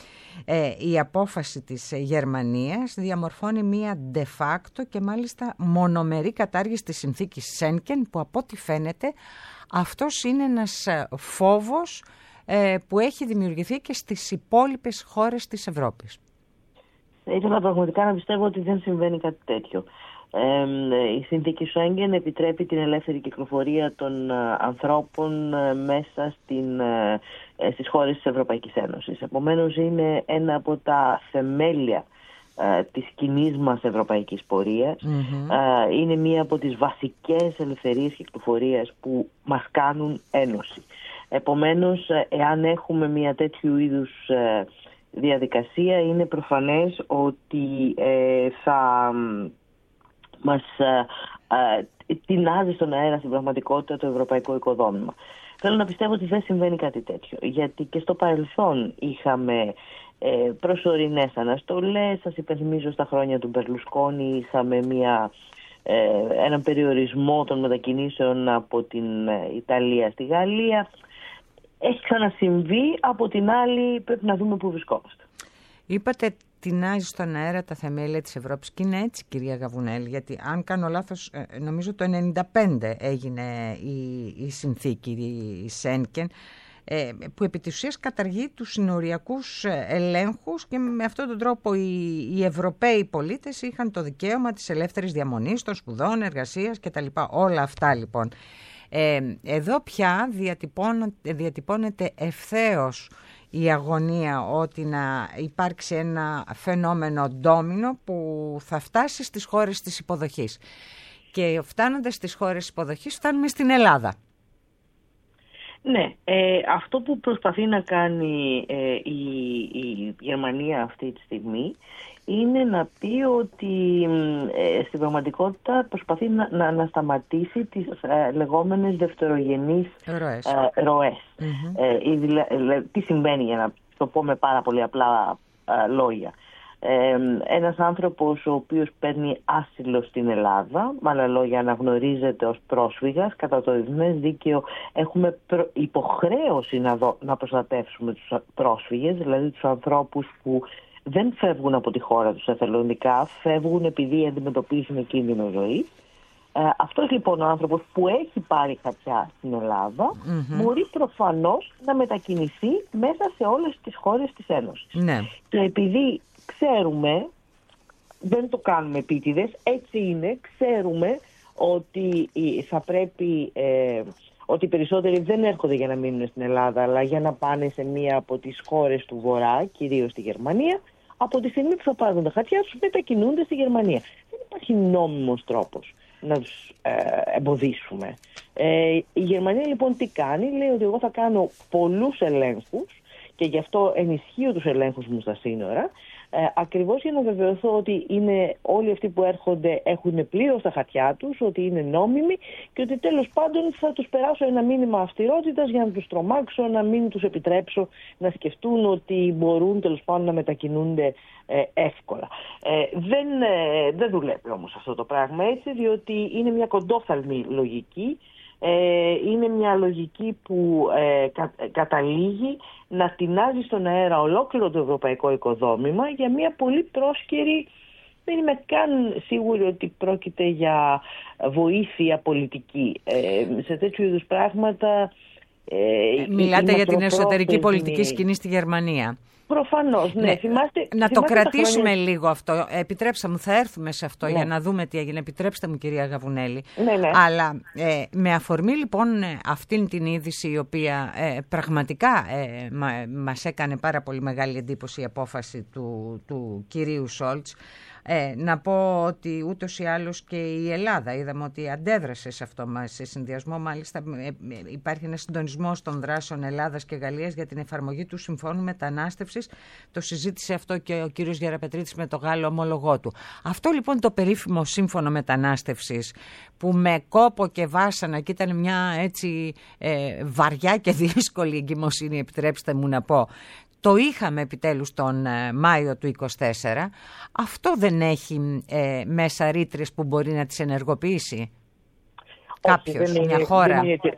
Ε, η απόφαση της Γερμανίας διαμορφώνει μία de facto και μάλιστα μονομερή κατάργηση της συνθήκης Σένκεν, που από ό,τι φαίνεται αυτός είναι ένας φόβος ε, που έχει δημιουργηθεί και στις υπόλοιπες χώρες της Ευρώπης. Ήθελα πραγματικά να πιστεύω ότι δεν συμβαίνει κάτι τέτοιο. Ε, η συνθήκη Σέγγεν επιτρέπει την ελεύθερη κυκλοφορία των ε, ανθρώπων ε, μέσα στην, ε, στις χώρες της Ευρωπαϊκής Ένωσης. Επομένως είναι ένα από τα θεμέλια ε, της κοινής μας ευρωπαϊκής πορείας. Mm-hmm. Ε, είναι μία από τις βασικές ελευθερίες κυκλοφορίας που μας κάνουν ένωση. Επομένως, εάν έχουμε μία τέτοιου είδους ε, διαδικασία, είναι προφανές ότι ε, θα μας ε, ε, τεινάζει στον αέρα στην πραγματικότητα το ευρωπαϊκό οικοδόμημα. Θέλω να πιστεύω ότι δεν συμβαίνει κάτι τέτοιο, γιατί και στο παρελθόν είχαμε ε, προσωρινές αναστολές. Σας υπενθυμίζω, στα χρόνια του Μπερλουσκόνη είχαμε μια, ε, έναν περιορισμό των μετακινήσεων από την ε, Ιταλία στη Γαλλία. Έχει ξανασυμβεί, από την άλλη πρέπει να δούμε πού βρισκόμαστε. Είπατε τεινάζει στον αέρα τα θεμέλια της Ευρώπης, και είναι έτσι, κυρία Γαβουνέλη, γιατί αν κάνω λάθος, νομίζω το ενενήντα πέντε έγινε η, η συνθήκη, η Σένκεν, που επί της ουσίας καταργεί τους συνοριακούς ελέγχους, και με αυτόν τον τρόπο οι, οι Ευρωπαίοι πολίτες είχαν το δικαίωμα της ελεύθερης διαμονής, των σπουδών, εργασίας κτλ. Όλα αυτά λοιπόν. Ε, εδώ πια διατυπώνεται ευθέως η αγωνία ότι να υπάρξει ένα φαινόμενο ντόμινο που θα φτάσει στις χώρες της υποδοχής. Και φτάνοντας στις χώρες υποδοχής φτάνουμε στην Ελλάδα. Ναι, ε, αυτό που προσπαθεί να κάνει ε, η, η Γερμανία αυτή τη στιγμή είναι να πει ότι ε, στην πραγματικότητα προσπαθεί να, να, να σταματήσει τις ε, λεγόμενες δευτερογενείς ροές. Ε, ροές. Mm-hmm. Ε, η, δηλα, ε, τι συμβαίνει, για να το πω με πάρα πολύ απλά ε, λόγια. Ε, ένας άνθρωπος ο οποίος παίρνει άσυλο στην Ελλάδα, με άλλα λόγια αναγνωρίζεται ως πρόσφυγας, κατά το διεθνές δίκαιο έχουμε προ... υποχρέωση να, δω... να προστατεύσουμε τους πρόσφυγες, δηλαδή τους ανθρώπους που δεν φεύγουν από τη χώρα τους εθελοντικά, φεύγουν επειδή αντιμετωπίζουν κίνδυνο ζωής. Ε, αυτός λοιπόν ο άνθρωπος που έχει πάρει χαρτιά στην Ελλάδα mm-hmm. μπορεί προφανώς να μετακινηθεί μέσα σε όλες τις χώρες της Ένωσης. Ναι. Και επειδή ξέρουμε, δεν το κάνουμε επίτηδες, έτσι είναι, ξέρουμε ότι θα πρέπει, ε, ότι οι περισσότεροι δεν έρχονται για να μείνουν στην Ελλάδα, αλλά για να πάνε σε μία από τις χώρες του Βορρά, κυρίως στη Γερμανία. Από τη στιγμή που θα πάρουν τα χαρτιά τους, μετακινούνται στη Γερμανία. Δεν υπάρχει νόμιμος τρόπος να τους ε, εμποδίσουμε. Ε, η Γερμανία λοιπόν τι κάνει? Λέει ότι εγώ θα κάνω πολλούς ελέγχους και γι' αυτό ενισχύω τους ελέγχους μου στα σύνορα, ε, ακριβώς για να βεβαιωθώ ότι είναι όλοι αυτοί που έρχονται έχουν πλήρως τα χαρτιά τους, ότι είναι νόμιμοι και ότι τέλος πάντων θα τους περάσω ένα μήνυμα αυστηρότητας για να τους τρομάξω, να μην τους επιτρέψω να σκεφτούν ότι μπορούν τέλος πάντων να μετακινούνται ε, εύκολα. Ε, δεν, ε, δεν δουλεύει όμως αυτό το πράγμα έτσι, διότι είναι μια κοντόφθαλμη λογική. Ε, είναι μια λογική που ε, κα, καταλήγει να τεινάζει στον αέρα ολόκληρο το ευρωπαϊκό οικοδόμημα για μια πολύ πρόσκαιρη, δεν είμαι καν σίγουρη ότι πρόκειται για βοήθεια πολιτική. Ε, σε τέτοιου είδους πράγματα... Ε, Μιλάτε για την εσωτερική πολιτική σκηνή στη Γερμανία. Προφανώς, ναι. ναι. Θυμάστε, να θυμάστε το κρατήσουμε χρόνια... λίγο αυτό. Επιτρέψτε μου, θα έρθουμε σε αυτό ναι. για να δούμε τι έγινε. Επιτρέψτε μου, κυρία Γαβουνέλη. Ναι, ναι. Αλλά ε, με αφορμή λοιπόν αυτήν την είδηση, η οποία ε, πραγματικά ε, μα, μας έκανε πάρα πολύ μεγάλη εντύπωση η απόφαση του, του κυρίου Σόλτς, Ε, να πω ότι ούτως ή άλλως και η Ελλάδα είδαμε ότι αντέδρασε σε αυτό μας, σε συνδυασμό μάλιστα ε, υπάρχει ένα συντονισμός των δράσεων Ελλάδας και Γαλλίας για την εφαρμογή του Συμφώνου Μετανάστευσης. Το συζήτησε αυτό και ο κύριος Γεραπετρίτης με το Γάλλο ομόλογό του. Αυτό λοιπόν το περίφημο Σύμφωνο Μετανάστευσης που με κόπο και βάσανα, και ήταν μια έτσι ε, βαριά και δύσκολη εγκυμοσύνη, επιτρέψτε μου να πω, το είχαμε επιτέλους τον Μάιο του είκοσι τέσσερα. Αυτό δεν έχει ε, μέσα ρήτρες που μπορεί να τις ενεργοποιήσει? Όχι, κάποιος, δεν μια είναι, χώρα? Δεν είναι,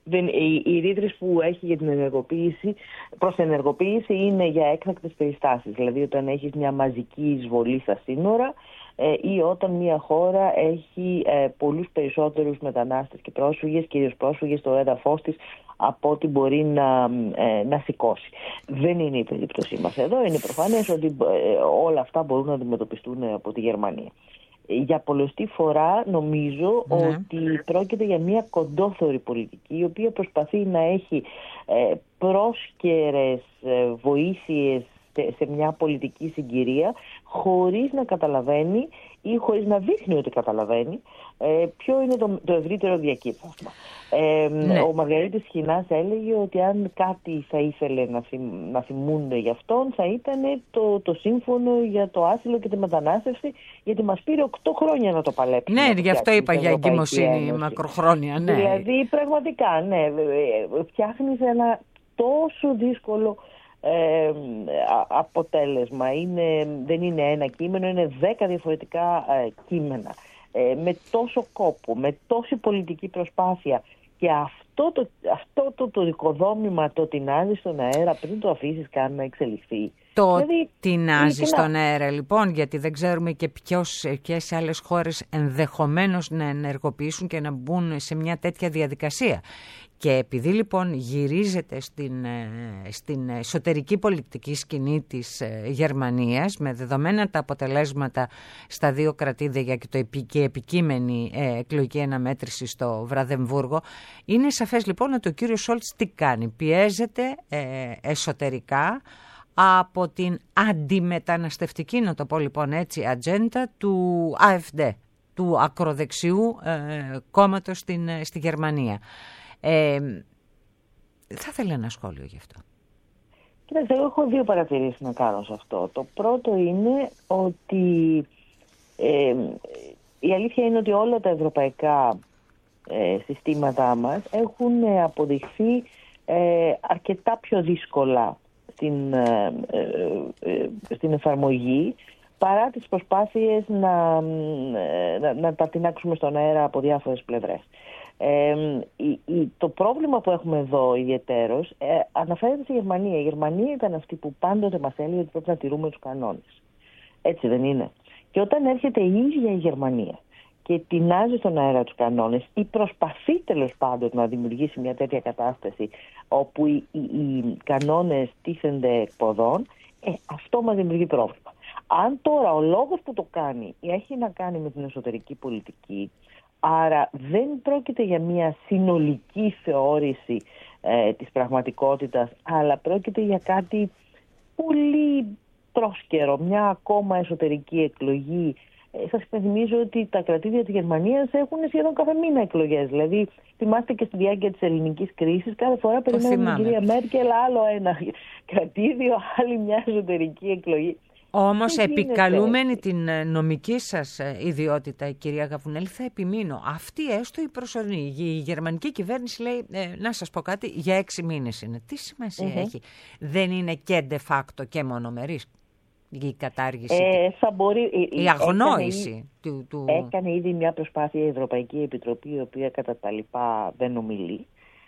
Δεν, οι οι ρήτρες που έχει για την ενεργοποίηση, προς ενεργοποίηση είναι για έκτακτες περιστάσεις. Δηλαδή όταν έχεις μια μαζική εισβολή στα σύνορα ε, ή όταν μια χώρα έχει ε, πολλούς περισσότερους μετανάστες και πρόσφυγες, κυρίως πρόσφυγες στο έδαφος της, από ό,τι μπορεί να, ε, να σηκώσει. Δεν είναι η περίπτωσή μας εδώ. Είναι προφανές ότι ε, όλα αυτά μπορούν να αντιμετωπιστούν από τη Γερμανία. Για πολλωστή φορά νομίζω ναι. ότι πρόκειται για μια κοντόθωρη πολιτική, η οποία προσπαθεί να έχει ε, πρόσκαιρες ε, βοήθειες σε, σε μια πολιτική συγκυρία, χωρίς να καταλαβαίνει ή χωρίς να δείχνει ότι καταλαβαίνει ε, ποιο είναι το, το ευρύτερο διακύβασμα. Ε, ναι. Ο Μαργαρίτης Σχοινάς έλεγε ότι αν κάτι θα ήθελε να, θυμ, να θυμούνται γι' αυτόν, θα ήταν το, το σύμφωνο για το άσυλο και τη μετανάστευση, γιατί μας πήρε οκτώ χρόνια να το παλέψουμε. Ναι, γι' αυτό είπα για εγκυμοσύνη μακροχρόνια. Ναι. Δηλαδή πραγματικά, ναι, φτιάχνεις ένα τόσο δύσκολο Ε, αποτέλεσμα. Είναι, δεν είναι ένα κείμενο, είναι δέκα διαφορετικά ε, κείμενα ε, με τόσο κόπο, με τόση πολιτική προσπάθεια, και αυτό το, αυτό το, το δικοδόμημα το τεινάζει στον αέρα πριν το αφήσεις καν να εξελιχθεί. Το δηλαδή, τεινάζει στον αέρα λοιπόν, γιατί δεν ξέρουμε και ποιος, ποιες άλλες χώρες ενδεχομένως να ενεργοποιήσουν και να μπουν σε μια τέτοια διαδικασία. Και επειδή λοιπόν γυρίζεται στην, στην εσωτερική πολιτική σκηνή της Γερμανίας, με δεδομένα τα αποτελέσματα στα δύο κρατήδια και, το, και επικείμενη εκλογική αναμέτρηση στο Βραδεμβούργο, είναι σαφές λοιπόν ότι ο κύριος Σόλτς τι κάνει? Πιέζεται ε, εσωτερικά από την αντιμεταναστευτική, να το πω λοιπόν έτσι, ατζέντα του AfD, του ακροδεξιού ε, κόμματος στην, στη Γερμανία. Ε, θα ήθελα ένα σχόλιο γι' αυτό. Κοιτάξτε, εγώ έχω δύο παρατηρήσεις να κάνω σε αυτό. Το πρώτο είναι ότι ε, η αλήθεια είναι ότι όλα τα ευρωπαϊκά ε, συστήματά μας έχουν αποδειχθεί ε, αρκετά πιο δύσκολα στην, ε, ε, στην εφαρμογή, παρά τις προσπάθειες να, να, να τα τεινάξουμε στον αέρα από διάφορες πλευρές. Ε, η, η, το πρόβλημα που έχουμε εδώ ιδιαιτέρως ε, αναφέρεται στη Γερμανία. Η Γερμανία ήταν αυτή που πάντοτε μας έλεγε ότι πρέπει να τηρούμε τους κανόνες. Έτσι δεν είναι? Και όταν έρχεται η ίδια η Γερμανία και τεινάζει στον αέρα τους κανόνες ή προσπαθεί τέλος πάντων να δημιουργήσει μια τέτοια κατάσταση όπου οι, οι, οι κανόνες τίθενται εκποδών, ε, αυτό μας δημιουργεί πρόβλημα. Αν τώρα ο λόγος που το κάνει έχει να κάνει με την εσωτερική πολιτική, άρα δεν πρόκειται για μια συνολική θεώρηση ε, της πραγματικότητας, αλλά πρόκειται για κάτι πολύ πρόσκαιρο, μια ακόμα εσωτερική εκλογή. Ε, σας υπενθυμίζω ότι τα κρατήδια της Γερμανίας έχουν σχεδόν κάθε μήνα εκλογές. Δηλαδή, θυμάστε και στη διάρκεια της ελληνικής κρίσης, κάθε φορά περιμένουμε την κυρία Μέρκελ άλλο ένα κρατήδιο, άλλη μια εσωτερική εκλογή. Όμως επικαλούμενη την νομική σας ιδιότητα, κυρία Γαβουνέλη, θα επιμείνω. Αυτή έστω η προσωρινή. Η γερμανική κυβέρνηση λέει, ε, να σας πω κάτι, για έξι μήνες είναι. Τι σημασία mm-hmm. έχει? Δεν είναι και de facto και μονομερής η κατάργηση, ε, θα μπορεί, η αγνόηση έκανε, του, του... Έκανε ήδη μια προσπάθεια η Ευρωπαϊκή Επιτροπή, η οποία κατά τα λοιπά δεν ομιλεί.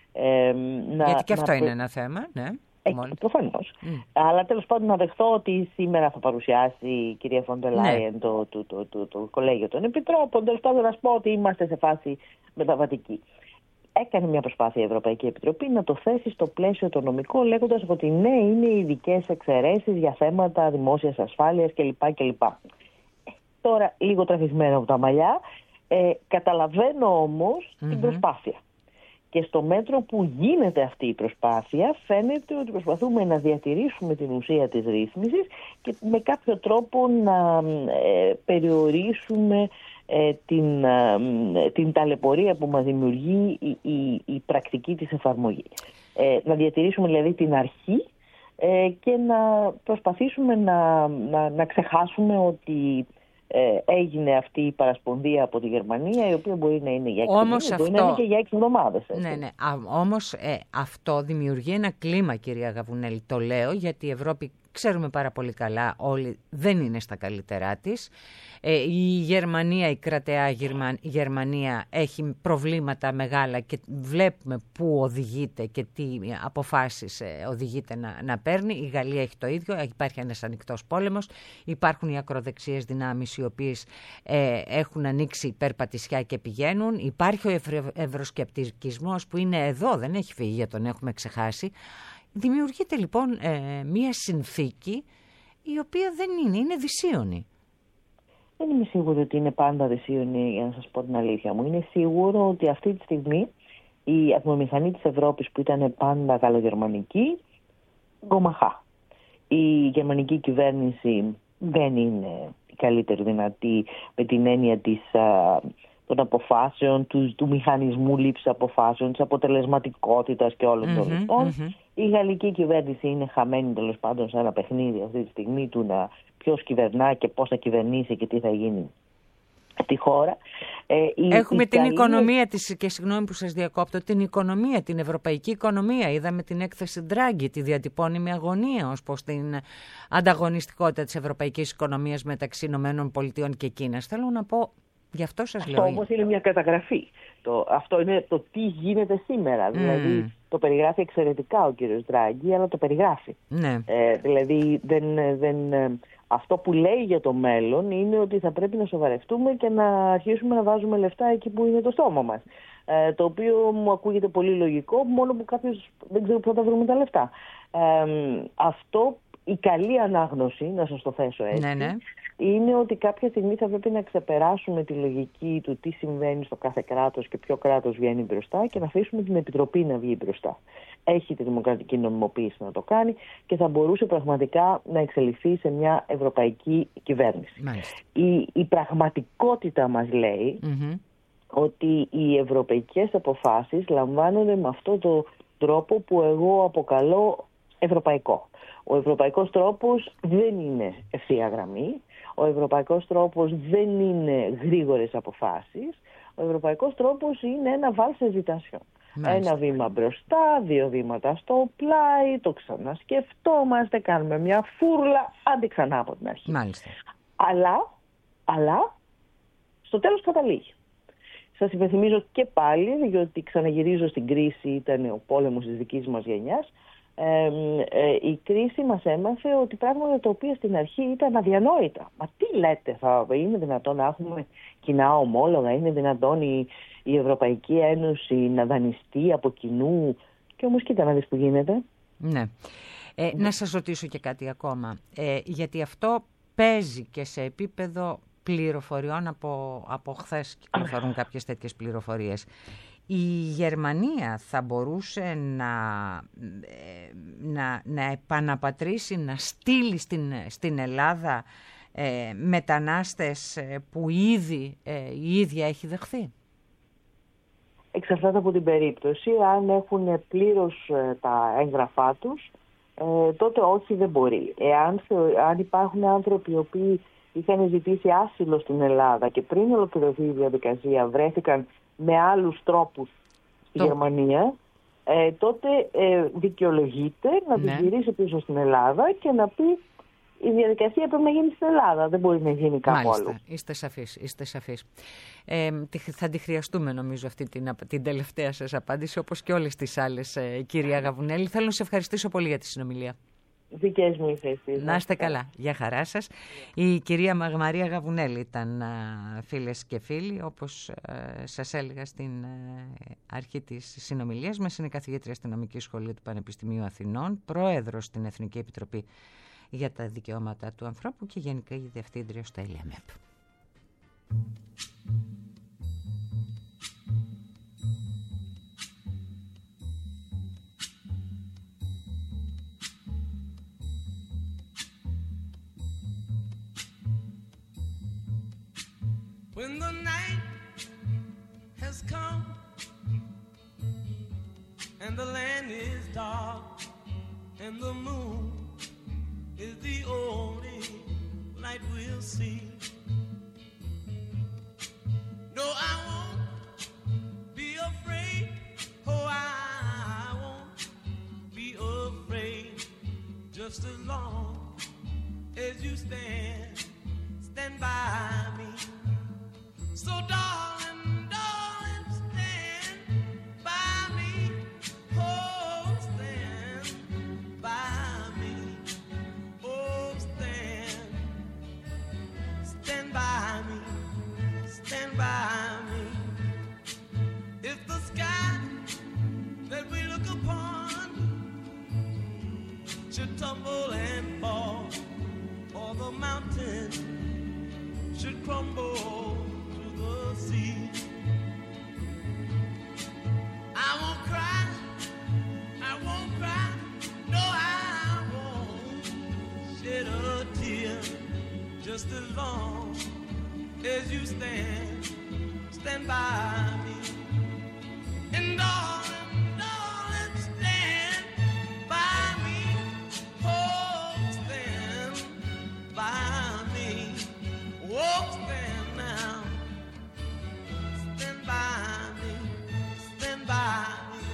Ε, να, Γιατί και αυτό να... είναι ένα θέμα, ναι. Ε, προφανώς. Mm. Αλλά τέλος πάντων να δεχθώ ότι σήμερα θα παρουσιάσει η κυρία Φοντερ Λάιεν ναι. το, το, το, το, το κολέγιο των επιτρόπων. Τέλος πάντων να σου πω ότι είμαστε σε φάση μεταβατική. Έκανε μια προσπάθεια η Ευρωπαϊκή Επιτροπή να το θέσει στο πλαίσιο το νομικό, λέγοντας ότι ναι, είναι ειδικές εξαιρέσεις για θέματα δημόσιας ασφάλειας κλπ. κλπ. Ε, τώρα λίγο τραβηγμένο από τα μαλλιά. Ε, καταλαβαίνω όμως mm-hmm. την προσπάθεια. Και στο μέτρο που γίνεται αυτή η προσπάθεια φαίνεται ότι προσπαθούμε να διατηρήσουμε την ουσία της ρύθμισης και με κάποιο τρόπο να ε, περιορίσουμε ε, την, ε, την ταλαιπωρία που μας δημιουργεί η, η, η πρακτική της εφαρμογής. Ε, να διατηρήσουμε δηλαδή την αρχή ε, και να προσπαθήσουμε να, να, να ξεχάσουμε ότι Ε, έγινε αυτή η παρασπονδία από τη Γερμανία, η οποία μπορεί να είναι για έξι μήνες, μπορεί να είναι και για έξι εβδομάδες. Ναι, ναι. Α, όμως ε, αυτό δημιουργεί ένα κλίμα, κυρία Γαβουνέλη. Το λέω γιατί η Ευρώπη ξέρουμε πάρα πολύ καλά όλοι, δεν είναι στα καλύτερά της. Ε, η Γερμανία, η κρατεά Γερμανία έχει προβλήματα μεγάλα και βλέπουμε πού οδηγείται και τι αποφάσεις οδηγείται να, να παίρνει. Η Γαλλία έχει το ίδιο, υπάρχει ένας ανοιχτός πόλεμος, υπάρχουν οι ακροδεξιές δυνάμεις οι οποίες ε, έχουν ανοίξει υπερπατησιά και πηγαίνουν. Υπάρχει ο ευρω, ευρωσκεπτικισμός που είναι εδώ, δεν έχει φύγει, για τον έχουμε ξεχάσει. Δημιουργείται λοιπόν ε, μία συνθήκη η οποία δεν είναι, είναι δυσίωνη. Δεν είμαι σίγουρη ότι είναι πάντα δυσίωνη, για να σας πω την αλήθεια μου. Είναι σίγουρο ότι αυτή τη στιγμή η ατμομηχανή της Ευρώπης, που ήταν πάντα γαλλογερμανική, γκομαχά. Η γερμανική κυβέρνηση δεν είναι η καλύτερη δυνατή με την έννοια της, α, των αποφάσεων, του, του μηχανισμού λήψης αποφάσεων, της αποτελεσματικότητας και όλων των mm-hmm, λοιπόν. Mm-hmm. Η γαλλική κυβέρνηση είναι χαμένη τέλος πάντων σε ένα παιχνίδι αυτή τη στιγμή του να ποιος κυβερνά και πώς θα κυβερνήσει και τι θα γίνει στη χώρα. Ε, η, Έχουμε η την καλή... οικονομία της, και συγγνώμη που σας διακόπτω, την οικονομία, την ευρωπαϊκή οικονομία. Είδαμε την έκθεση Ντράγκη, τη διατυπώνει με αγωνία ως προς την ανταγωνιστικότητα της ευρωπαϊκής οικονομίας μεταξύ Ηνωμένων Πολιτειών και Κίνας. Θέλω να πω, γι' αυτό σας αυτό λέω. Όμως είναι μια καταγραφή. Το, αυτό είναι το τι γίνεται σήμερα. Mm. Δηλαδή το περιγράφει εξαιρετικά ο κύριος Ντράγκη, αλλά το περιγράφει. Ναι. Ε, δηλαδή δεν, δεν, αυτό που λέει για το μέλλον είναι ότι θα πρέπει να σοβαρευτούμε και να αρχίσουμε να βάζουμε λεφτά εκεί που είναι το στόμα μας. Ε, το οποίο μου ακούγεται πολύ λογικό, μόνο που κάποιος δεν ξέρει πού θα βρούμε τα λεφτά. Ε, αυτό, η καλή ανάγνωση, να σας το θέσω έτσι, ναι, ναι. είναι ότι κάποια στιγμή θα πρέπει να ξεπεράσουμε τη λογική του τι συμβαίνει στο κάθε κράτος και ποιο κράτος βγαίνει μπροστά και να αφήσουμε την Επιτροπή να βγει μπροστά. Έχει τη δημοκρατική νομιμοποίηση να το κάνει και θα μπορούσε πραγματικά να εξελιχθεί σε μια ευρωπαϊκή κυβέρνηση. Η, η πραγματικότητα μας λέει mm-hmm. ότι οι ευρωπαϊκές αποφάσεις λαμβάνονται με αυτόν τον τρόπο που εγώ αποκαλώ ευρωπαϊκό. Ο ευρωπαϊκός τρόπος δεν είναι ευθεία γραμμή. Ο ευρωπαϊκός τρόπος δεν είναι γρήγορες αποφάσεις. Ο ευρωπαϊκός τρόπος είναι ένα βάλσε ζητάσιο. Ένα βήμα μπροστά, δύο βήματα στο πλάι, το ξανασκεφτόμαστε, κάνουμε μια φούρλα, άντε ξανά από την αρχή. Μάλιστα. Αλλά, αλλά, στο τέλος καταλήγει. Σας υπενθυμίζω και πάλι, διότι ξαναγυρίζω στην κρίση, ήταν ο πόλεμος της δικής μας γενιάς. Ε, ε, η κρίση μας έμαθε ότι πράγματα τα οποία στην αρχή ήταν αδιανόητα. Μα τι λέτε, θα είναι δυνατόν να έχουμε κοινά ομόλογα, είναι δυνατόν η, η Ευρωπαϊκή Ένωση να δανειστεί από κοινού? Και όμως κοίτα να δεις που γίνεται. Ναι. Ε, να σας ρωτήσω και κάτι ακόμα, ε, γιατί αυτό παίζει και σε επίπεδο πληροφοριών. Από, από χθες κυκλοφορούν κάποιες τέτοιες πληροφορίες. Η Γερμανία θα μπορούσε να, να, να επαναπατρίσει, να στείλει στην, στην Ελλάδα ε, μετανάστες που ήδη ε, η ίδια έχει δεχθεί? Εξαρτάται από την περίπτωση. Αν έχουν πλήρως ε, τα έγγραφά τους, ε, τότε όχι, δεν μπορεί. Εάν αν υπάρχουν άνθρωποι οι οποίοι είχαν ζητήσει άσυλο στην Ελλάδα και πριν ολοκληρωθεί η διαδικασία βρέθηκαν με άλλους τρόπους στη το... Γερμανία, ε, τότε ε, δικαιολογείται να ναι. τους γυρίσει πίσω στην Ελλάδα και να πει η διαδικασία πρέπει να γίνει στην Ελλάδα, δεν μπορεί να γίνει κάπου Μάλιστα. αλλού. Είστε σαφείς, είστε σαφείς. Ε, θα τη χρειαστούμε νομίζω αυτή την, την τελευταία σας απάντηση, όπως και όλες τις άλλες, ε, κυρία Γαβουνέλη. Θέλω να σε ευχαριστήσω πολύ για τη συνομιλία. Δικές μου θέσεις. Να είστε καλά. Γεια χαρά σας. Η κυρία Μαρία Γαβουνέλη ήταν, φίλες και φίλοι, όπως ε, σας έλεγα στην ε, αρχή της συνομιλίας μας. Είναι καθηγήτρια στην Νομική Σχολή του Πανεπιστημίου Αθηνών, πρόεδρος στην Εθνική Επιτροπή για τα Δικαιώματα του Ανθρώπου και γενική διευθύντρια στο ΕΛΕΜΕΠ. When the night has come and the land is dark and the moon is the only light we'll see. No, I won't be afraid. Oh, I won't be afraid just as long should tumble and fall, or the mountain should crumble to the sea. I won't cry, I won't cry, no I won't shed a tear, just as long as you stand, stand by me. And darling, darling, stand by me, oh, stand by me, oh, stand now, stand by me, stand by me.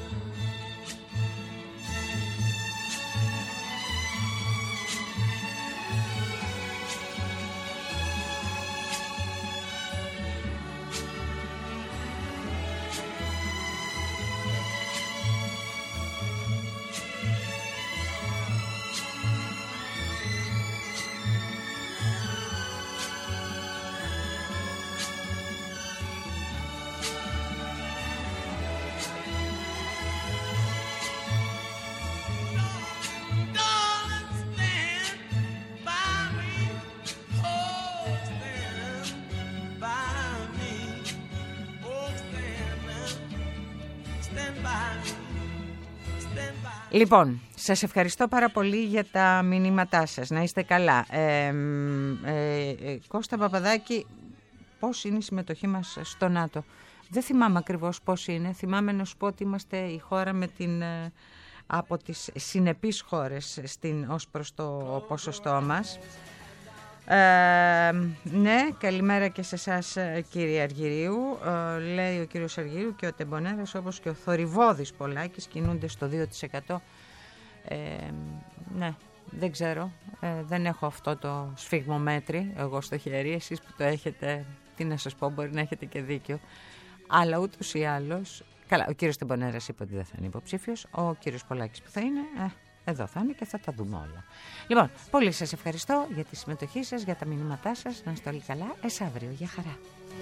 Λοιπόν, σας ευχαριστώ πάρα πολύ για τα μηνύματά σας. Να είστε καλά. Ε, ε, ε, Κώστα Παπαδάκη, πώς είναι η συμμετοχή μας στο ΝΑΤΟ? Δεν θυμάμαι ακριβώς πώς είναι. Θυμάμαι να σου πω ότι είμαστε η χώρα με την, από τις συνεπείς χώρες στην, ως προς το ποσοστό μας. Ε, ναι, καλημέρα και σε εσάς κύριε Αργυρίου. Ε, λέει ο κύριος Αργυρίου και ο Τεμπονέρας όπως και ο Θορυβόδης Πολάκης κινούνται στο δύο τοις εκατό. Ε, ναι, δεν ξέρω, ε, δεν έχω αυτό το σφιγμομέτρη εγώ στο χέρι. Εσείς που το έχετε, τι να σας πω, μπορεί να έχετε και δίκιο, αλλά ούτως ή άλλως, καλά, ο κύριος Τεμπονέρας είπε ότι δεν θα είναι υποψήφιος, ο κύριος Πολάκης που θα είναι, ε, εδώ θα είναι και θα τα δούμε όλα. Λοιπόν, πολύ σας ευχαριστώ για τη συμμετοχή σας, για τα μηνύματά σας. Να είστε όλοι καλά. Εσ' αύριο. Γεια χαρά.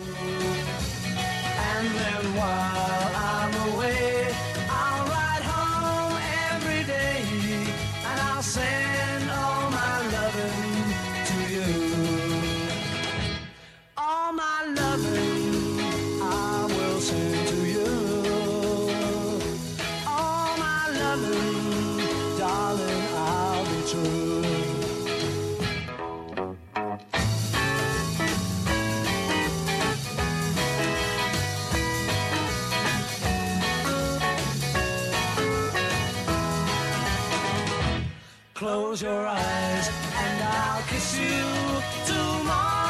And then while I'm away, I'll ride home every day, and I'll send all my loving to you. All my loving I will send to you. All my loving, darling, I'll be true. Close your eyes and I'll kiss you tomorrow.